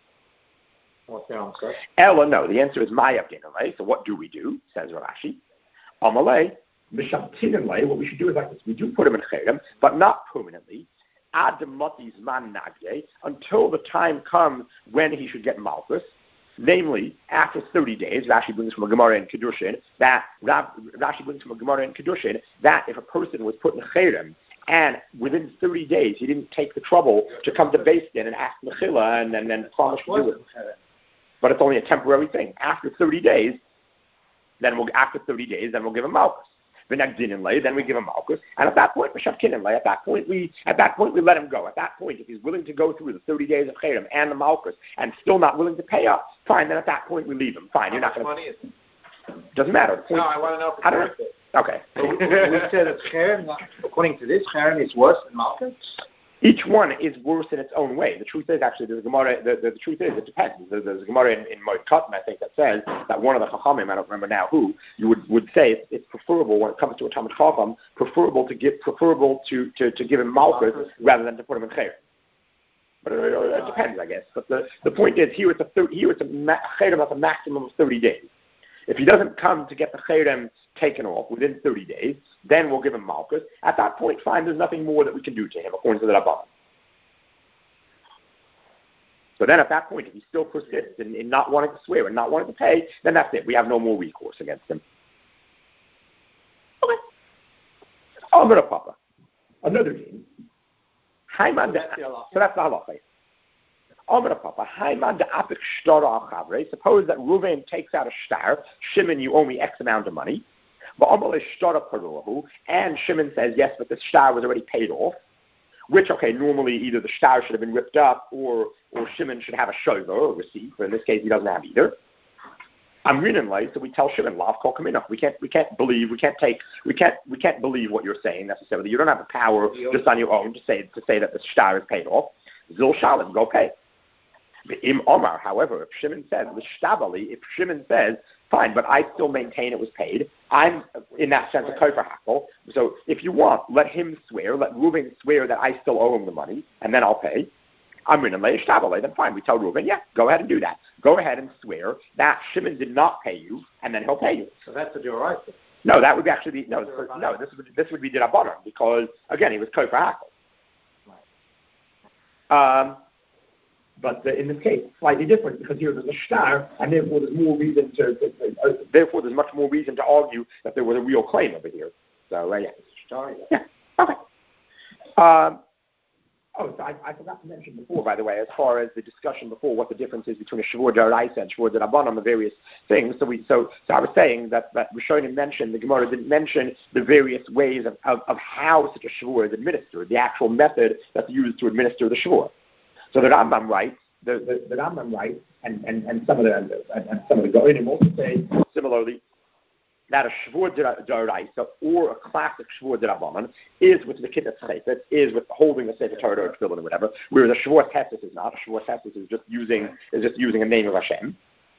What's the answer? Ella, no. The answer is Ma'yavdinalei. So what do we do? Says Rashi. Amalei, Mishamtinalei. What we should do is like this. We do put him in chayrim, but not permanently. Ad mati's man nagye, until the time comes when he should get malchus. Namely, after thirty days, Rashi brings from a Gemara in Kedushin, that Rashi brings from a Gemara in Kedushin, that if a person was put in chayrim, and within thirty days he didn't take the trouble to come to Beis Din and ask Mechila and then then promise to do it. But it's only a temporary thing. After thirty days, then we'll after thirty days, then we'll give him malchus. The next din in lay, then we give him malchus, and at that point, Meshachkin in lay. At that point, we at that point we let him go. At that point, if he's willing to go through the thirty days of chayrim and the malchus and still not willing to pay up, fine. Then at that point we leave him. Fine, How you're not going to. Money is it? Doesn't matter. No, I want to know if it's how worth it. Okay. we, we said that chayrim, according to this, chayrim is worse than malchus. Each one is worse in its own way. The truth is, actually, there's a Gemara. The, the, the truth is, it depends. There's, there's a Gemara in, in Moed Katan, I think, that says that one of the Chachamim, I don't remember now who, you would, would say it's, it's preferable when it comes to a Talmud Chacham, preferable to give preferable to, to, to give him malchus rather than to put him in chayrim. But it, it depends, I guess. But the, the point is, here it's a thir- here it's a ma- chayrim that's a maximum of thirty days. If he doesn't come to get the chayrim taken off within thirty days, then we'll give him malchus. At that point, fine, there's nothing more that we can do to him, according to the Rabbanan. So then at that point, if he still persists in, in not wanting to swear and not wanting to pay, then that's it. We have no more recourse against him. Okay. Amar Papa. Another thing. So that's the halacha. Amar Papa. Suppose that Reuven takes out a star. Shimon, you owe me X amount of money. And Shimon says, yes, but the star was already paid off. Which, okay, normally either the star should have been ripped up or or Shimon should have a shover or receipt, but in this case he doesn't have either. I'm reading late, so we tell Shimon, Lav kol kamina. We can't we can't believe, we can't take we can't we can't believe what you're saying necessarily. You don't have the power just on your own to say to say that the star is paid off. Zil shalim, go pay. Im Omar, however, if Shimon says, if Shimon says, fine, but I still maintain it was paid, I'm, in that sense, a kofer hakel. So if you want, let him swear, let Reuven swear that I still owe him the money, and then I'll pay. I'm in a lay shtabale, then fine, we tell Reuven, yeah, go ahead and do that. Go ahead and swear that Shimon did not pay you, and then he'll pay you. So that's a d'oraisa. No, that would be actually be, no, so, no, this would, this would be d'rabbanan, because, again, he was kofer hakel. Um, But uh, in this case, it's slightly different because here there's a star, and therefore there's more reason to, to, to uh, therefore there's much more reason to argue that there was a real claim over here. So uh, yeah, star. Yeah. Okay. Um, oh, so I, I forgot to mention before, by the way, as far as the discussion before, what the difference is between a shavur d'oraisa and shavur d'rabbanan on the various things. So we, so, so I was saying that that Rishonim mentioned, the Gemara didn't mention the various ways of, of, of how such a shavur is administered, the actual method that's used to administer the shavur. So the Rambam writes, the, the, the Rambam writes, and, and, and some of the and, and some of the Goinim also say similarly that a shvur d'oraisa or a classic shvur d'rabbanan is with the kibbutz chayfetz, is with holding the sefer Torah or tefillin or whatever, whereas a shvur testis is not. A shvur testis is just using is just using a name of Hashem.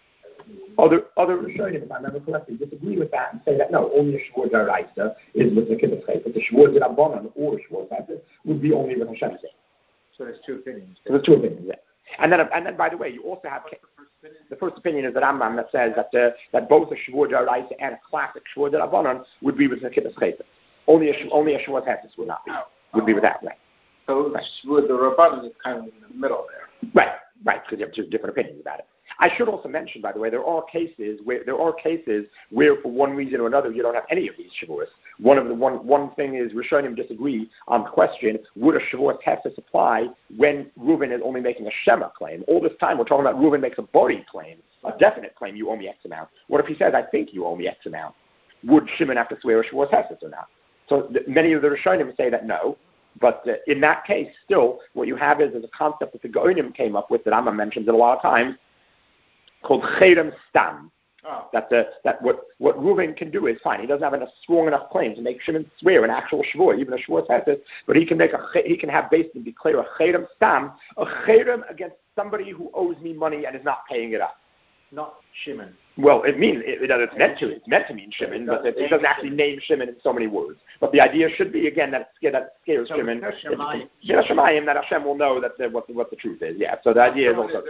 Other other Rishonim, if I remember correctly, disagree with that and say that no, only a shvur d'oraisa is with the kibbutz chayfetz. The shvur d'rabbanan or shvur testis would be only with Hashem's name. So there's two opinions. So there's two opinions, yeah. And then, and then, by the way, you also have the first opinion, the first opinion is the Rambam that says that uh, that both a shvur d'oraisa and a classic shvur d'rabbanan would be with the kibbutz chayfetz. Only a only a shvur testis would not be would be without, right? So right. Shvur d'rabbanan is kind of in the middle there. Right, right, because you have two different opinions about it. I should also mention, by the way, there are cases where there are cases where, for one reason or another, you don't have any of these shavuos. One of the one one thing is Rishonim disagree on the question: would a shavuot testis apply when Reuven is only making a shema claim? All this time we're talking about Reuven makes a body claim, a definite claim. You owe me X amount. What if he says, "I think you owe me X amount"? Would Shimon have to swear a shavuot testis or not? So th- many of the Rishonim say that no. But uh, in that case, still, what you have is, is a concept that the Goinim came up with that Amma mentions it a lot of times, called cherem stam. Oh. That the, that what what Reuven can do is fine. He doesn't have a strong enough claim to make Shimon swear an actual shvur, even a shvur testis, but he can make a he can have basically declare a cherem stam, a cherem against somebody who owes me money and is not paying it up. Not Shimon. Well, it means it, it, it's meant to. It's meant to mean Shimon, but it, it doesn't actually name Shimon in so many words. But the idea should be again that it, that scares so Shimon. It's Shemayim that Hashem will know that the, what the, what the truth is. Yeah. So the idea is also.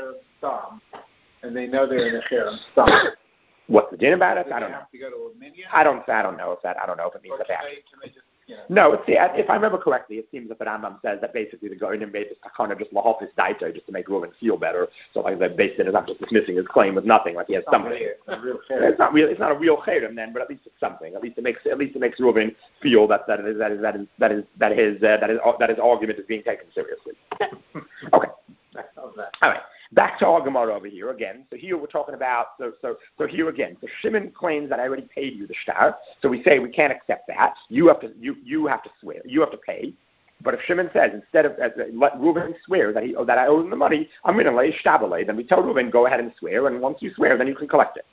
And they know they're in a cherem stam. What's the din about it? Do I don't know. know. To go to a minyan? I don't. I don't know if that. I don't know if it means or that. Can they, can they just, you know, no, it's, if I remember correctly, it seems that the Rambam says that basically the Goinim made this takana just lahofis daito just to make Reuven feel better. So like the basin is not just dismissing his claim with nothing, like he has something. It's not real it's not real. It's not a real cherem then, but at least it's something. At least it makes at least it makes Reuven feel that that is that is that is that is that his uh, that is that his argument is being taken seriously. Okay. All right. Back to our Gemara over here again. So here we're talking about, so so so here again, so Shimon claims that I already paid you the shtar. So we say we can't accept that. You have to you you have to swear. You have to pay. But if Shimon says instead of uh, let Reuven swear that he oh, that I owe him the money, I'm going to lay shtabale. Then we tell Reuven go ahead and swear, and once you swear, then you can collect it.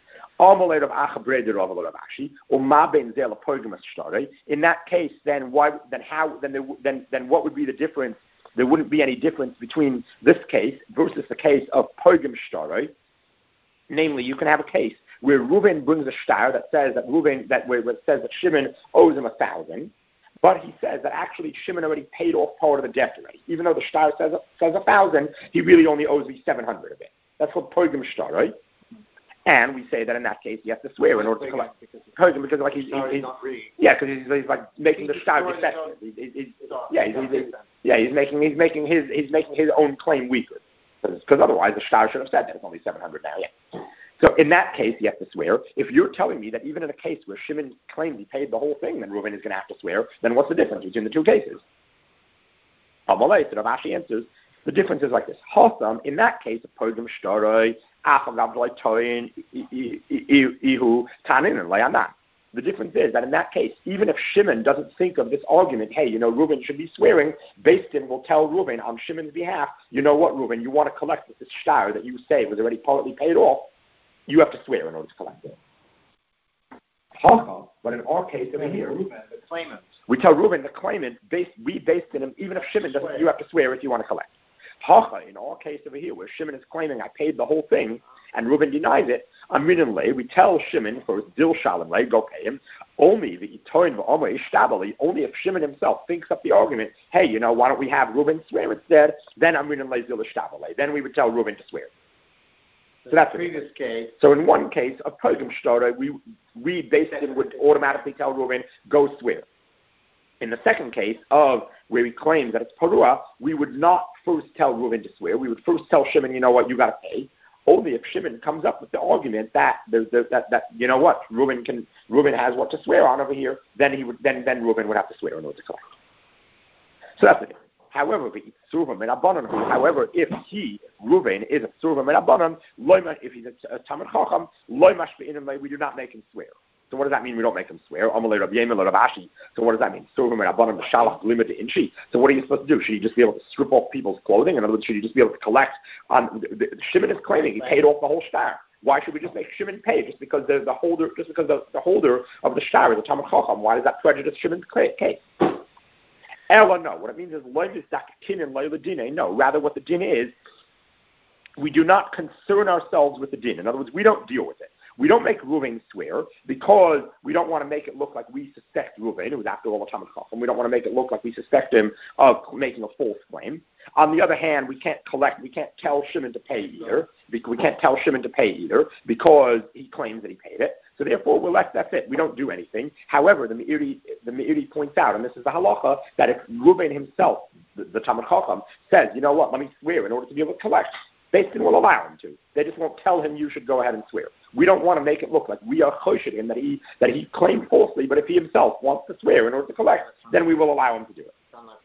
In that case, then why then how then there, then then what would be the difference? There wouldn't be any difference between this case versus the case of Pogim Shtaroi. Namely, you can have a case where Reuven brings a shtar that says that Reuven that where it says that Shimon owes him a thousand, but he says that actually Shimon already paid off part of the debt already. Even though the shtar says says a thousand, he really only owes me seven hundred of it. That's called Pogim Shtaroi. And we say that in that case, he has to swear in order to collect. Because, because like he's, he's, he's yeah, because he's, he's like making the shtar defective. He's, he's, he's, yeah, he's, he's, he's, yeah, he's making he's making his he's making his own claim weaker. Because otherwise, the shtar should have said that it's only seven hundred now. Yeah. So in that case, you have to swear. If you're telling me that even in a case where Shimon claimed he paid the whole thing, then Reuven is going to have to swear, then what's the difference between the two cases? Amalei, so Rav Ashi answers, the difference is like this. Hossam, in that case, a pogum shtoroi, achagav toin, ihu, tanin, and layanan. The difference is that in that case, even if Shimon doesn't think of this argument, hey, you know, Reuven should be swearing, Beis Din will tell Reuven on Shimon's behalf, you know what, Reuven, you want to collect this shtar that you say was already partly paid off, you have to swear in order to collect it. But in our case over here, Reuven, the claimant. We tell Reuven, the claimant, based, we based in him, even if Shimon doesn't, you have to swear if you want to collect. In our case over here, where Shimon is claiming I paid the whole thing, and Reuven denies it, Aminan lay, we tell Shimon for his dil shalom lay, go pay him. Only the itoin v'omer ishtabali, only if Shimon himself thinks up the argument, hey, you know, why don't we have Reuven swear instead? Then Aminan lay dil ishtabali. Then we would tell Reuven to swear. So that's the previous case. So in one case, a pogum shtar, we we basically would automatically tell Reuven, go swear. In the second case of where he claims that it's parua, we would not first tell Reuven to swear. We would first tell Shimon, you know what, you got to pay. Only if Shimon comes up with the argument that there's that that you know what, Reuven can Reuven has what to swear on over here, then he would then then Reuven would have to swear in order to collect. So that's the difference. However, however, if he, Reuven, is a Surva Menabanan, if he's a Talmid Chacham, we do not make him swear. So what does that mean? We don't make him swear. So what does that mean? So what are you supposed to do? Should you just be able to strip off people's clothing? In other words, should you just be able to collect? Um, the, the, Shimon is claiming he paid off the whole shtar. Why should we just make Shimon pay just because the, the holder, just because the, the holder of the shtar is a Talmid Chacham? Why does that prejudice Shimon's case? Ella, no. What it means is no. Rather, what the din is, we do not concern ourselves with the din. In other words, we don't deal with it. We don't make Reuven swear because we don't want to make it look like we suspect Reuven, who was after all the Talmid Chacham. We don't want to make it look like we suspect him of making a false claim. On the other hand, we can't collect, we can't tell Shimon to pay either. We can't tell Shimon to pay either because he claims that he paid it. So therefore, we're left, that's it. We don't do anything. However, the Meiri, the Meiri points out, and this is the halacha, that if Reuven himself, the, the Talmid Chacham, says, you know what, let me swear in order to be able to collect, Beis Din will allow him to. They just won't tell him you should go ahead and swear. We don't want to make it look like we are choshed him that he that he claimed falsely, but if he himself wants to swear in order to collect, then we will allow him to do it.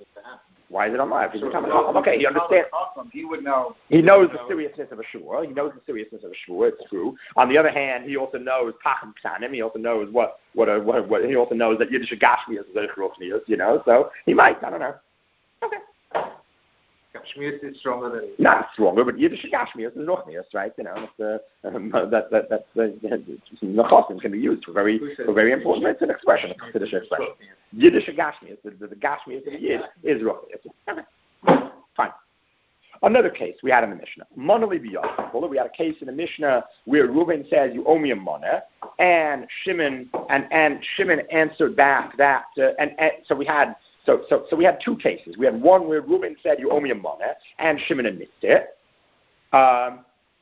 Why is it unlive? He's so, no, okay, he understands. He would know. He knows the seriousness of a shua. He knows the seriousness of a shua. It's true. On the other hand, he also knows pachim ksanim. He also knows what what a, what, what he also knows that Yiddish gashmi is zeichrofnius. You know, so he might. I don't know. Okay. Gashmius is stronger than not stronger, but Yiddish Gashmius is Rochnius, right? You know, that's, uh, um, that that that's the Nechosim can be used for very for very important. It's an expression, a Yiddish expression. Yiddish Gashmius, the, the, the Gashmius of the Yid is Rochnius. Okay, fine. Another case we had in the Mishnah, Monali b'Yachol. We had a case in the Mishnah where Reuven says, "You owe me a money," and Shimon and and Shimon answered back that, uh, and, and so we had. So, so, so we had two cases. We had one where Reuven said, you owe me a money, and Shimon admits it. Um,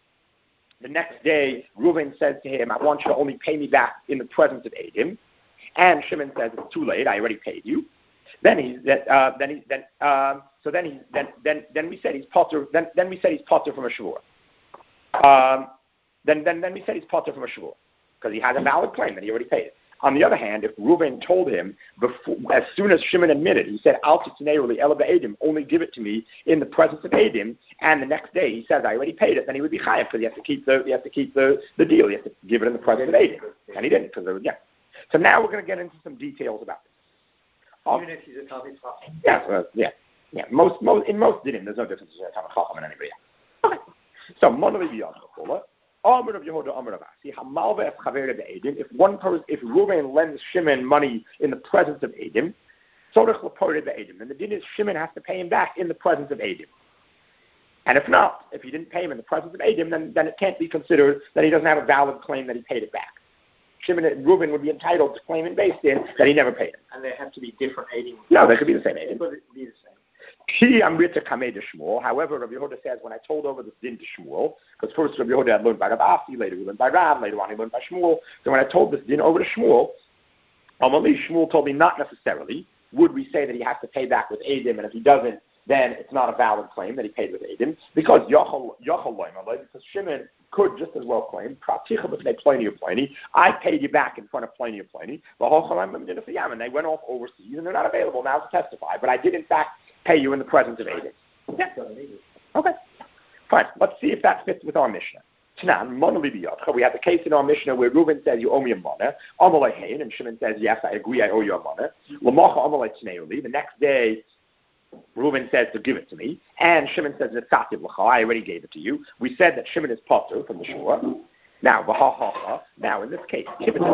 the next day, Reuven says to him, I want you to only pay me back in the presence of Edom. And Shimon says, it's too late, I already paid you. Then he's, uh, then he, then, um, so then he, then, then, then we said he's potter, then, then we said he's potter from a shvur. Um, then, then, then we said he's potter from a shvur, because he has a valid claim that he already paid it. On the other hand, if Reuven told him, before, as soon as Shimon admitted, he said, Al titznei ela b'Edom, only give it to me in the presence of Edom, and the next day he says, I already paid it, then he would be chayav, because he has to keep the, he has to keep the, the deal, he has to give it in the presence of Edom. And he didn't, because there was, yeah. So now we're going to get into some details about this. Um, Even if he's a Talmid Chacham. Yeah, well, yeah, yeah. Most, most, in most dinim, there's no difference between a Talmid Chacham and anybody else. Okay. So, Monali b'Yachol. Amr of Yehuda, Amr of Asi. If one person, if Reuven lends Shimon money in the presence of Edom, Tzorich l'porei be'Edom, and the din is Shimon has to pay him back in the presence of Edom. And if not, if he didn't pay him in the presence of Edom, then, then it can't be considered that he doesn't have a valid claim that he paid it back. Shimon and Reuven would be entitled to claim in Beis Din that he never paid him. And they have to be different Edom. No, they could be the same Edom. They could be the same. However, Rabbi Yehuda says, when I told over this din to Shmuel, because first Rabbi Yehuda had learned by Rav Asi, later he learned by Rav, later on he learned by Shmuel. So when I told this din over to Shmuel, Amali, Shmuel told me not necessarily would we say that he has to pay back with Edom, and if he doesn't, then it's not a valid claim that he paid with Eidim, because Yochel Loimaloi, because Shimon could just as well claim, I paid you back in front of Pliny of Pliny, and they went off overseas and they're not available now to testify, but I did in fact pay you in the presence of Eidim. Yeah. Okay. Fine. Let's see if that fits with our Mishnah. We have the case in our Mishnah where Reuben says, you owe me a money, and Shimon says, yes, I agree, I owe you a money. The next day, Reuben says to give it to me, and Shimon says, I already gave it to you. We said that Shimon is potter from the shore. Now, now in this case,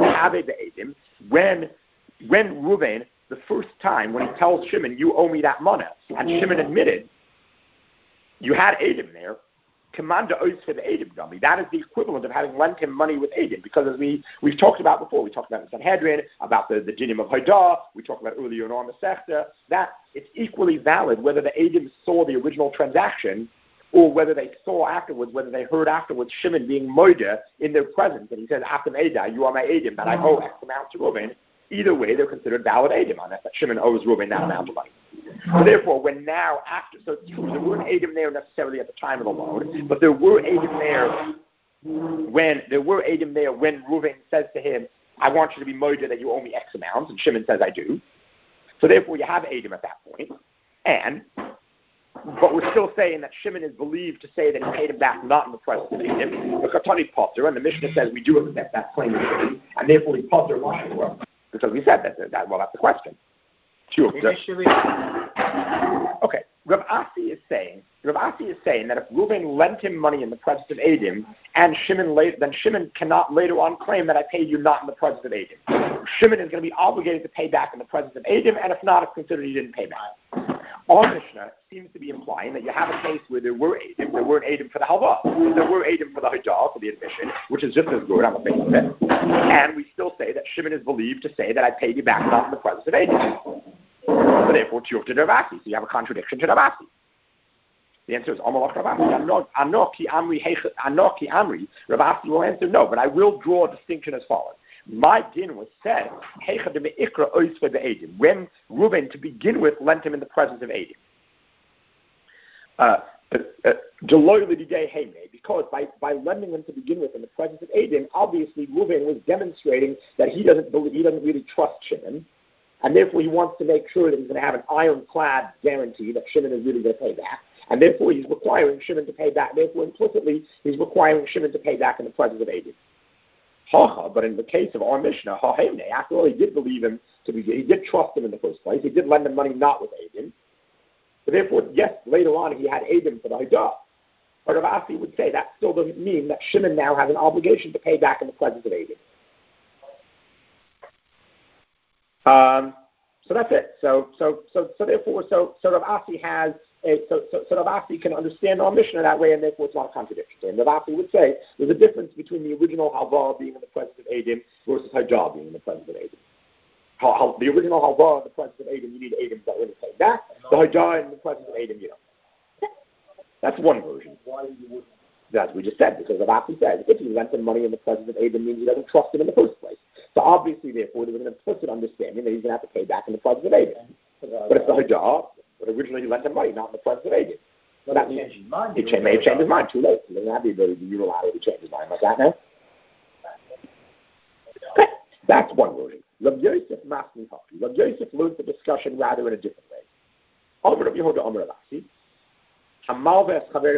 when, when Reuben, the first time, when he tells Shimon, you owe me that money, and Shimon admitted, you had Eidim there, Commander oath for the Eidim dummy. That is the equivalent of having lent him money with Eidim, because as we, we've talked about before, we talked about in Sanhedrin, about the, the Dinim of Haidah, we talked about earlier in our Masechta, that it's equally valid whether the Eidim saw the original transaction or whether they saw afterwards, whether they heard afterwards Shimon being moida in their presence, and he says, After Eidah, you are my Eidim, that I owe X amount to Reuben. Either way, they're considered valid Eidim on that, that Shimon owes Reuben that amount of money. So therefore, when now, after, so it's true, there weren't Eidim there necessarily at the time of the loan, but there were Eidim there when, there were Eidim there when Reuben says to him, I want you to be moida that you owe me X amount, and Shimon says, I do. So therefore, you have Eidim at that point, and, but we're still saying that Shimon is believed to say that he paid him back not in the presence of Eidim, the Katani Potter, and the Mishnah says we do accept that claim of Shimon, and therefore he Potter well. Because we said that, that, well, that's the question. Sure. Okay. Rav Asi is saying, Rav Asi is saying that if Reuben lent him money in the presence of Eidim, and Shimon later, then Shimon cannot later on claim that I paid you not in the presence of Eidim. Shimon is going to be obligated to pay back in the presence of Eidim, and if not, it's considered he didn't pay back. Our Mishnah seems to be implying that you have a case where there were Eidim, there weren't Eidim for the halva, there were Eidim for the hajjah, for the admission, which is just as good on the face of it, and we still say that Shimon is believed to say that I paid you back not in the presence of Eidim. So therefore, Tiyuf to Rav Asi. So you have a contradiction to Rav Asi. The answer is Amalach Rav Asi. Anoki Amri, Anoki Amri. Rav Asi will answer no, but I will draw a distinction as follows. My din was said, when Reuben, to begin with, lent him in the presence of Eidim. Uh, uh, because by, by lending him to begin with in the presence of Eidim, obviously Reuben was demonstrating that he doesn't believe, he doesn't really trust Shimon, and therefore he wants to make sure that he's going to have an ironclad guarantee that Shimon is really going to pay back, and therefore he's requiring Shimon to pay back. Therefore, implicitly, he's requiring Shimon to pay back in the presence of Eidim. Ha, but in the case of our Mishnah, after all, he did believe him to be, he did trust him in the first place. He did lend him money not with Eidim. But therefore, yes, later on he had Eidim for the Hajjah. But Rav Asi would say that still doesn't mean that Shimon now has an obligation to pay back in the presence of Eidim. Um, so that's it. So, so, so, so therefore, so, so Rav Asi has a, so, so, so Rav Asi can understand our Mishnah that way, and therefore it's not a contradiction to him. Rav Asi would say there's a difference between the original halva being in the presence of Eidim versus Hajjah being in the presence of Eidim. How, how, the original halva in the presence of Eidim, you need Eidim that really pay back. The Hajjah in the presence of Eidim, you don't. That's one version. Why you wouldn't? As we just said, because Rav Asi said, if he lent him money in the presence of Eidim, means he doesn't trust him in the first place. So obviously, therefore, there was an implicit understanding that he's going to have to pay back in the presence of Eidim. But it's the Hajjah, but originally he lent him money, not in the presence of Eidim. So that means he may have changed his mind too late. He doesn't have the ability to unilaterally change his mind like that now. Okay, that's one version. Rav Yosef Masni Hafi. Rav Yosef learned the discussion rather in a different way. Amar Rav Yehuda Amar Rav Asi. That on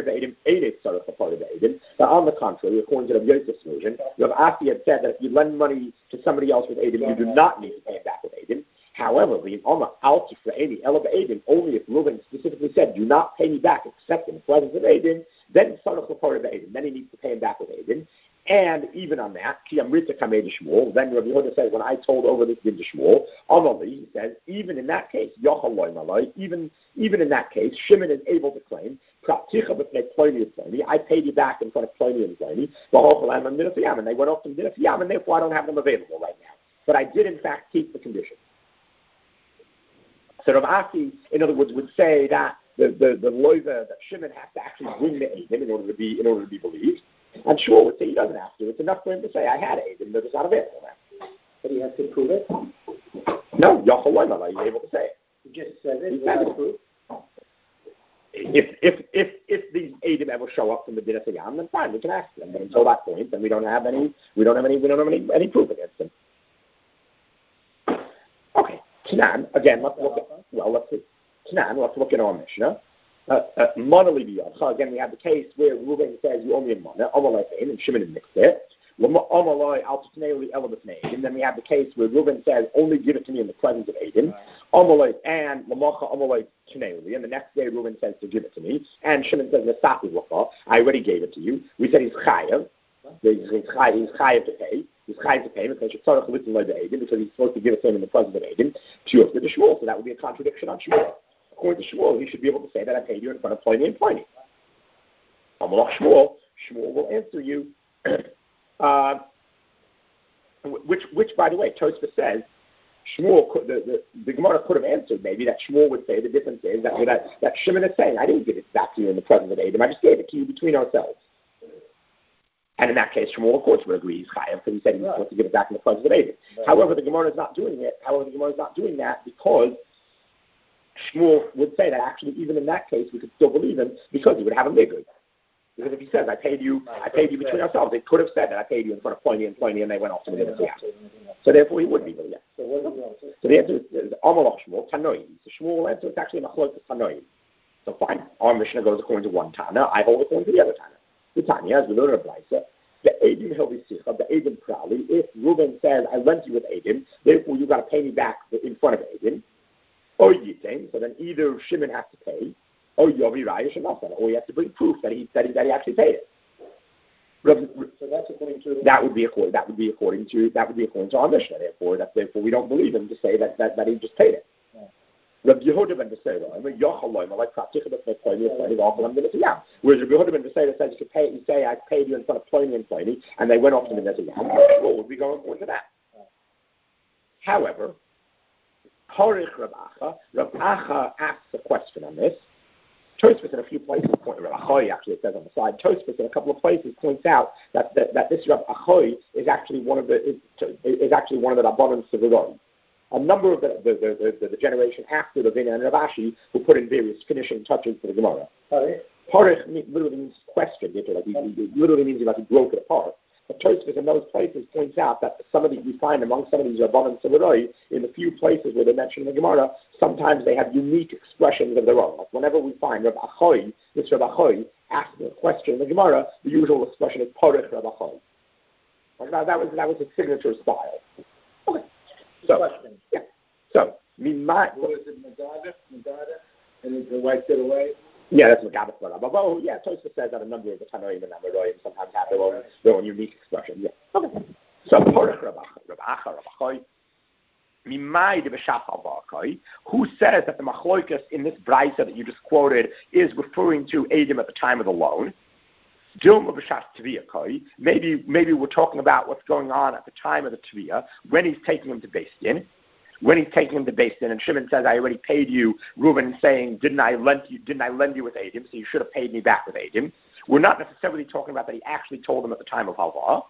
the contrary, according to the Yosef's version, Rav Asi had said that if you lend money to somebody else with Eidim, you do not need to pay it back with Eidim. However, the Omar Alti for Eidim, Ela Eidim, only if Reuben specifically said, do not pay me back except in the presence of Eidim, then Sarach Lepar of Eidim. Then he needs to pay him back with Eidim. And even on that, Ki Amrita Kamei de Shmuel, then Rabbi Yehuda says, when I told over this din to Shmuel, Amali, he says, even in that case, Yochel Loi Malai, even even in that case, Shimon is able to claim, I paid you back in front of Pliny and Pliny, and they went off to Minafiyam, and therefore I don't have them available right now. But I did, in fact, keep the condition. So Rav Asi, in other words, would say that the the, the loiva that Shimon has to actually bring the Eidim in order to be in order to be believed. And Shmuel would say he doesn't have to. It's enough for him to say, I had Eidim, but it's not available now. But he has to prove it? No, Yochel Loimala, he's able to say it. He just said it. He said it. if if if if these Eidim ever show up from the Din Hasayam, then fine, we can ask them. But until that point, then we don't have any we don't have any we don't have any, any proof against them. Okay, Tanan, again, let's look at well, let's see. Tanan, let's look at our Mishnah. Uh, uh, so again, we have the case where Reuben says you owe me a money, and Shimon mixed it. And then we have the case where Reuben says only give it to me in the presence of Aiden. And and the next day Reuben says to give it to me. And Shimon says, I already gave it to you. We said he's chayav. He's chayav to pay. He's chayav to pay because he's supposed to give it to him in the presence of Aiden. So that would be a contradiction on Shmuel. According to Shmuel, he should be able to say that I paid you in front of Pliny and Pliny. Amalach Shmuel, Shmuel will answer you, uh, which, which, by the way, Tosfos says, Shmuel, could, the, the, the Gemara could have answered maybe that Shmuel would say the difference is that, that, that Shimon is saying, I didn't give it back to you in the presence of Adam, I just gave it to you between ourselves. And in that case, Shmuel, of course, would agree he's chayav because he said he was supposed to give it back in the presence of Adam. Right. However, the Gemara is not doing it. However, the Gemara is not doing that because Shmuel would say that actually, even in that case, we could still believe him because he would have a migud. Because if he says, "I paid you, I paid you between ourselves," they could have said that I paid you in front of Pliny and Pliny, and they went off to the other side. So therefore, he would be believed. So the answer is Amalach Shmuel Tanoi. The Shmuel will answer it's actually Machlokes Tanoi. So fine, our Mishnah goes according to one Tana. I hold according to the other Tana. The Tanya, as we learn in Brisa, the Eidim Hilvisicha, the Eidim Prali. If Reuben says, "I lent you with Eidim," therefore you got to pay me back in front of Eidim. Or Yitain, so then either Shimon has to pay, or Yovi Rayesh and nothing, or you have to bring proof that he that he, that he actually paid it. So that's according to that would be according that would be according to that would be according to our Mishnah. Therefore, that therefore we don't believe him to say that that, that he just paid it. Rabbi Yehuda ben Beseira, I mean, Yochalayim, like Pratikha ben Pliny and Pliny, all of them did it together. Whereas Rabbi Yehuda ben Beseira says you could pay, you say I paid you in front of Pliny and Pliny, and they went off to the Neziyah. What would we go according to that? However, Horich Rav Acha, Rav Acha asks a question on this. Tosfos in a few places point, Rav Achoy actually it says on the side. Tosfos in a couple of places points out that that, that this Rav Achoy is actually one of the is, is actually one of the Rabbanan Seviroi. A number of the the, the, the, the generation after the Vina and Rav Ashi who put in various finishing touches for the Gemara. Horich literally means question. Like he, he literally means like he broke it apart. But Tosfos in those places points out that some of the, we find among some of these Rabbanan Seviroi, in the few places where they mention the Gemara, sometimes they have unique expressions of their own. Like whenever we find Rav Achoy, this Rav Achoy asking a question in the Gemara, the usual expression is Porech Rav Achoy. Like that, that was that was his signature style. Okay. So, question. Yeah. So, me my. What is it, Madada? Madada? And is the wife get away? Yeah, that's Magabat Barab. Oh, yeah, Tosfos says that a number of the Tanoim and Amoraim sometimes have their own, their own unique expression. Yeah. Okay. So, Porach Rav Acha, Rav Achoy, Mimai de B'Shach Al-Ba'akai, who says that the Machloikas in this Brisa that you just quoted is referring to Eidim at the time of the loan? Dilma B'Shach Tviyah, maybe maybe we're talking about what's going on at the time of the Tviyah, when he's taking him to Beis Din. When he's taking him to Beis Din, and Shimon says, "I already paid you," Reuben saying, "Didn't I lend you? Didn't I lend you with Eidim? So you should have paid me back with Eidim." We're not necessarily talking about that he actually told him at the time of Halvah.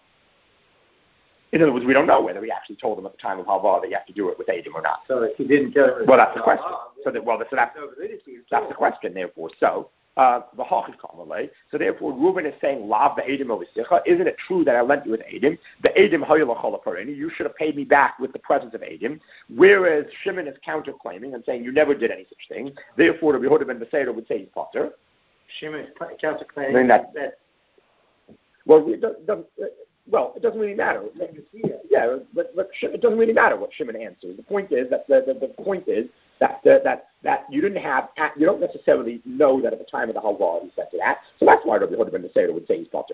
In other words, we don't know whether he actually told him at the time of Halvah that you have to do it with Eidim or not. So if he didn't tell him, well, that's the question. So that well, that's that's, that's the question. Therefore, so. Uh, so therefore, Reuben is saying, "Lav the Eidim Ovisicha." Isn't it true that I lent you with Eidim? The Eidim Hayolacholapareni. You should have paid me back with the presence of Eidim. Whereas Shimon is counterclaiming and saying you never did any such thing. Therefore, Rabbi Yehuda ben Beseira would say he's potter. Shimon is counterclaiming that, that. Well, it doesn't. Uh, well, it doesn't really matter. Yeah, but, but it doesn't really matter what Shimon answers. The point is that the, the, the point is. That, uh, that that you didn't have, you don't necessarily know that at the time of the Halvah he said to that. So that's why Rabbi Yehuda ben Beseira would say he's potter.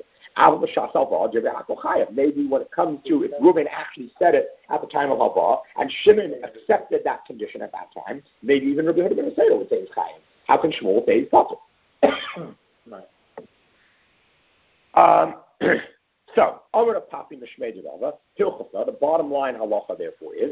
Maybe when it comes to if Reuben actually said it at the time of Halvah and Shimon accepted that condition at that time, maybe even Rabbi Yehuda ben Beseira would say he's chayav. How can Shmuel say he's potter? um, So, the bottom line halacha therefore is,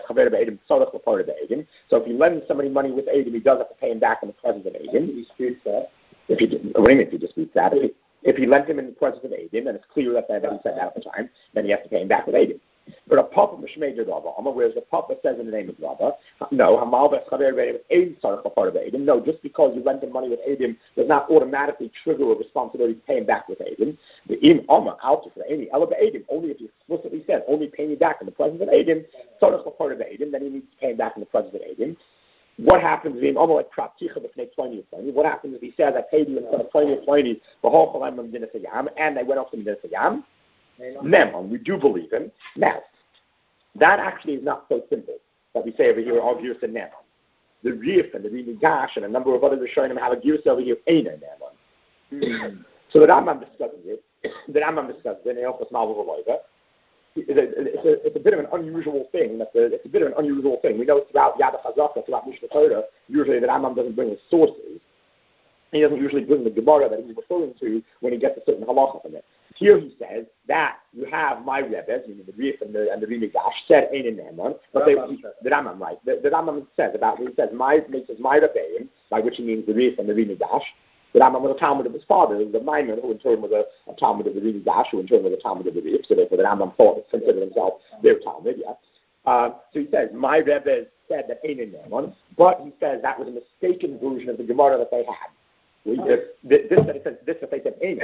so if you lend somebody money with Eidim, he does have to pay him back in the presence of Eidim. He disputes that. If he, what do you mean if he disputes that? If he, if he lent him in the presence of Eidim, and it's clear that, that he said that at the time, then he has to pay him back with Eidim. But a papa mishmei de Rabba, whereas the papa says in the name of Rabba, no, hamal v'eschaver re'edim ein tzarich l'par b'edim. No, just because you lent him money with edim does not automatically trigger a responsibility to pay him back with edim. The im amma out for any ela b'edim, only if he explicitly said only pay me back in the presence of edim, tzarich l'par b'edim, then he needs to pay him back in the presence of edim. What happens if Amma like praticha b'fnei twenty twenty? What happens if he says I paid you in front of twenty twenty the whole chalam medina sayam and they went off to medina sayam? Nemon, we do believe him. Now, that actually is not so simple that we say over here, all Girsa Nemon. The Rif and the Rimigash and a number of others are showing him how a Girsa over here ain't a Nemon. Mm-hmm. So the Rambam discusses it. The Rambam discusses it in Elchos Malva V'Loiva. It's a, it's a bit of an unusual thing. That the, it's a bit of an unusual thing. We know throughout Yad HaChazaka, throughout Mishnah Torah, usually the Rambam doesn't bring his sources. He doesn't usually bring the Gemara that he's referring to when he gets a certain halacha from it. Here he says that you have my Rebbe, meaning the Rif and the, and the Rimigash, said Ein Naaman, but they, he, the Rambam, right? The, the Rambam says about, he says, my, he says, my Rebbeim, by which he means the Rif and the Rimigash. The Rambam was a Talmud of his father, the Maimon, who in turn was a, a Talmud of the Rimigash, who in turn was a Talmud of the Rif, so therefore the Rambam thought, considered himself their Talmud, yeah. Uh, so he says, my Rebbe said that Ein Naaman, but he says that was a mistaken version of the Gemara that they had. We, this, this, this, this, this that they said Ein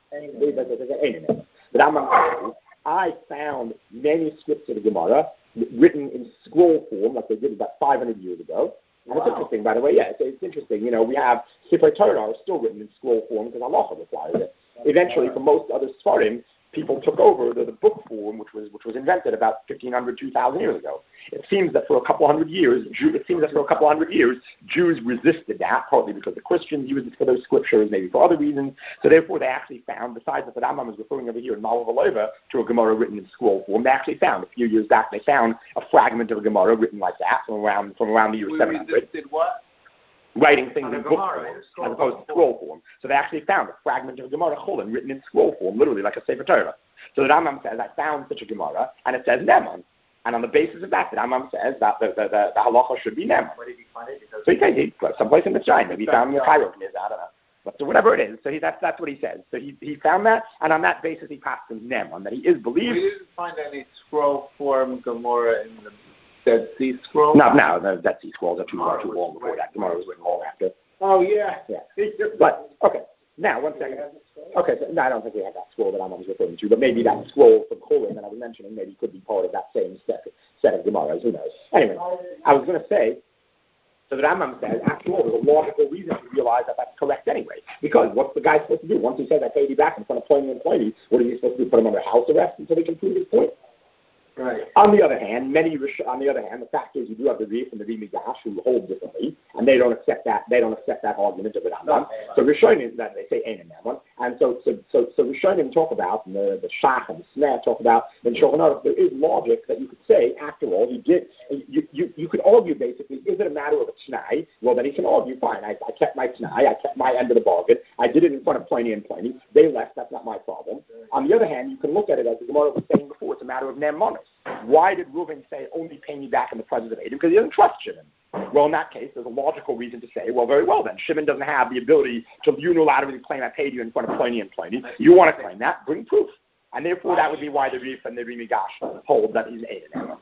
Naaman. But I'm I found manuscripts of the Gemara written in scroll form, like they did about five hundred years ago. And wow. It's interesting, by the way. Yeah, it's, it's interesting. You know, we have Sefer Torah are still written in scroll form because Allah requires it. Eventually, for most other Sfarim, people took over the, the book form, which was which was invented about fifteen hundred, two thousand years ago. It seems that for a couple hundred years, Jew, it seems that for a couple hundred years, Jews resisted that, partly because the Christians used it for those scriptures, maybe for other reasons. So therefore, they actually found, besides that the Rambam is referring over here in Malva V'Loiva to a Gemara written in scroll form, they actually found, a few years back, they found a fragment of a Gemara written like that from around from around the year we seven hundred. Resisted what? Writing things in book form as opposed to scroll form. So they actually found a fragment of a Gemara Chulin written in scroll form, literally like a Sefer Torah. So the Rambam says, I found such a Gemara, and it says Neman. And on the basis of that, the Rambam says that the, the, the, the halacha should be Neman. Where did he find it? Because so he said, he, someplace in Mitzrayim, maybe he found in the Cairo, I don't know. But so whatever it is, so he, that's, that's what he says. So he, he found that, and on that basis he passed him Neman, that he is believed. We didn't find any scroll form Gemara in the Dead Sea Scroll? No, no, the Dead Sea Scrolls are too, oh, too long before that. Gemara was written long after. Oh, yeah. Yeah. But, okay. Now, one second. Okay, so, no, I don't think we have that scroll that I'm referring to, but maybe that scroll from Chulin that I was mentioning maybe could be part of that same set, set of Gemaras. Who knows? Anyway, I was going to say, so the Rambam says, after all, there's a logical reason to realize that that's correct anyway. Because what's the guy supposed to do? Once he says, I paid you back in front of Pliny and Pliny, what is he supposed to do? Put him under house arrest until he can prove his point? Right. On the other hand, many on the other hand, the fact is you do have the Rif and the Rimigash who hold differently, and they don't accept that. They don't accept that argument of the Rambam. So Rishonim that they say ain't in that one, and so so so so Rishonim talk about and the the Shach and the Sneh talk about in Shulchan Aruch. There is logic that you could say after all you did you you you could argue basically is it a matter of a T'nai? Well then he can argue fine. I, I kept my T'nai. I kept my end of the bargain. I did it in front of Pliny and Pliny. They left. That's not my problem. On the other hand, you can look at it as the Gemara was saying before. It's a matter of Nemanos. Why did Reuven say only pay me back in the presence of Edom? Because he doesn't trust Shimon. Well, in that case, there's a logical reason to say, well, very well then. Shimon doesn't have the ability to unilaterally claim I paid you in front of Pliny and Pliny. You want to claim that? Bring proof. And therefore, that would be why the Rif and the Rimigash hold that he's Edom.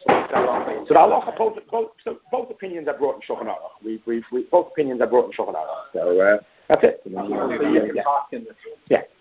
So the Allah, both, both, so both opinions are brought in Shulchan Aruch. We, we, we, both opinions are brought in Shulchan Aruch. So uh, that's it. Yeah. yeah.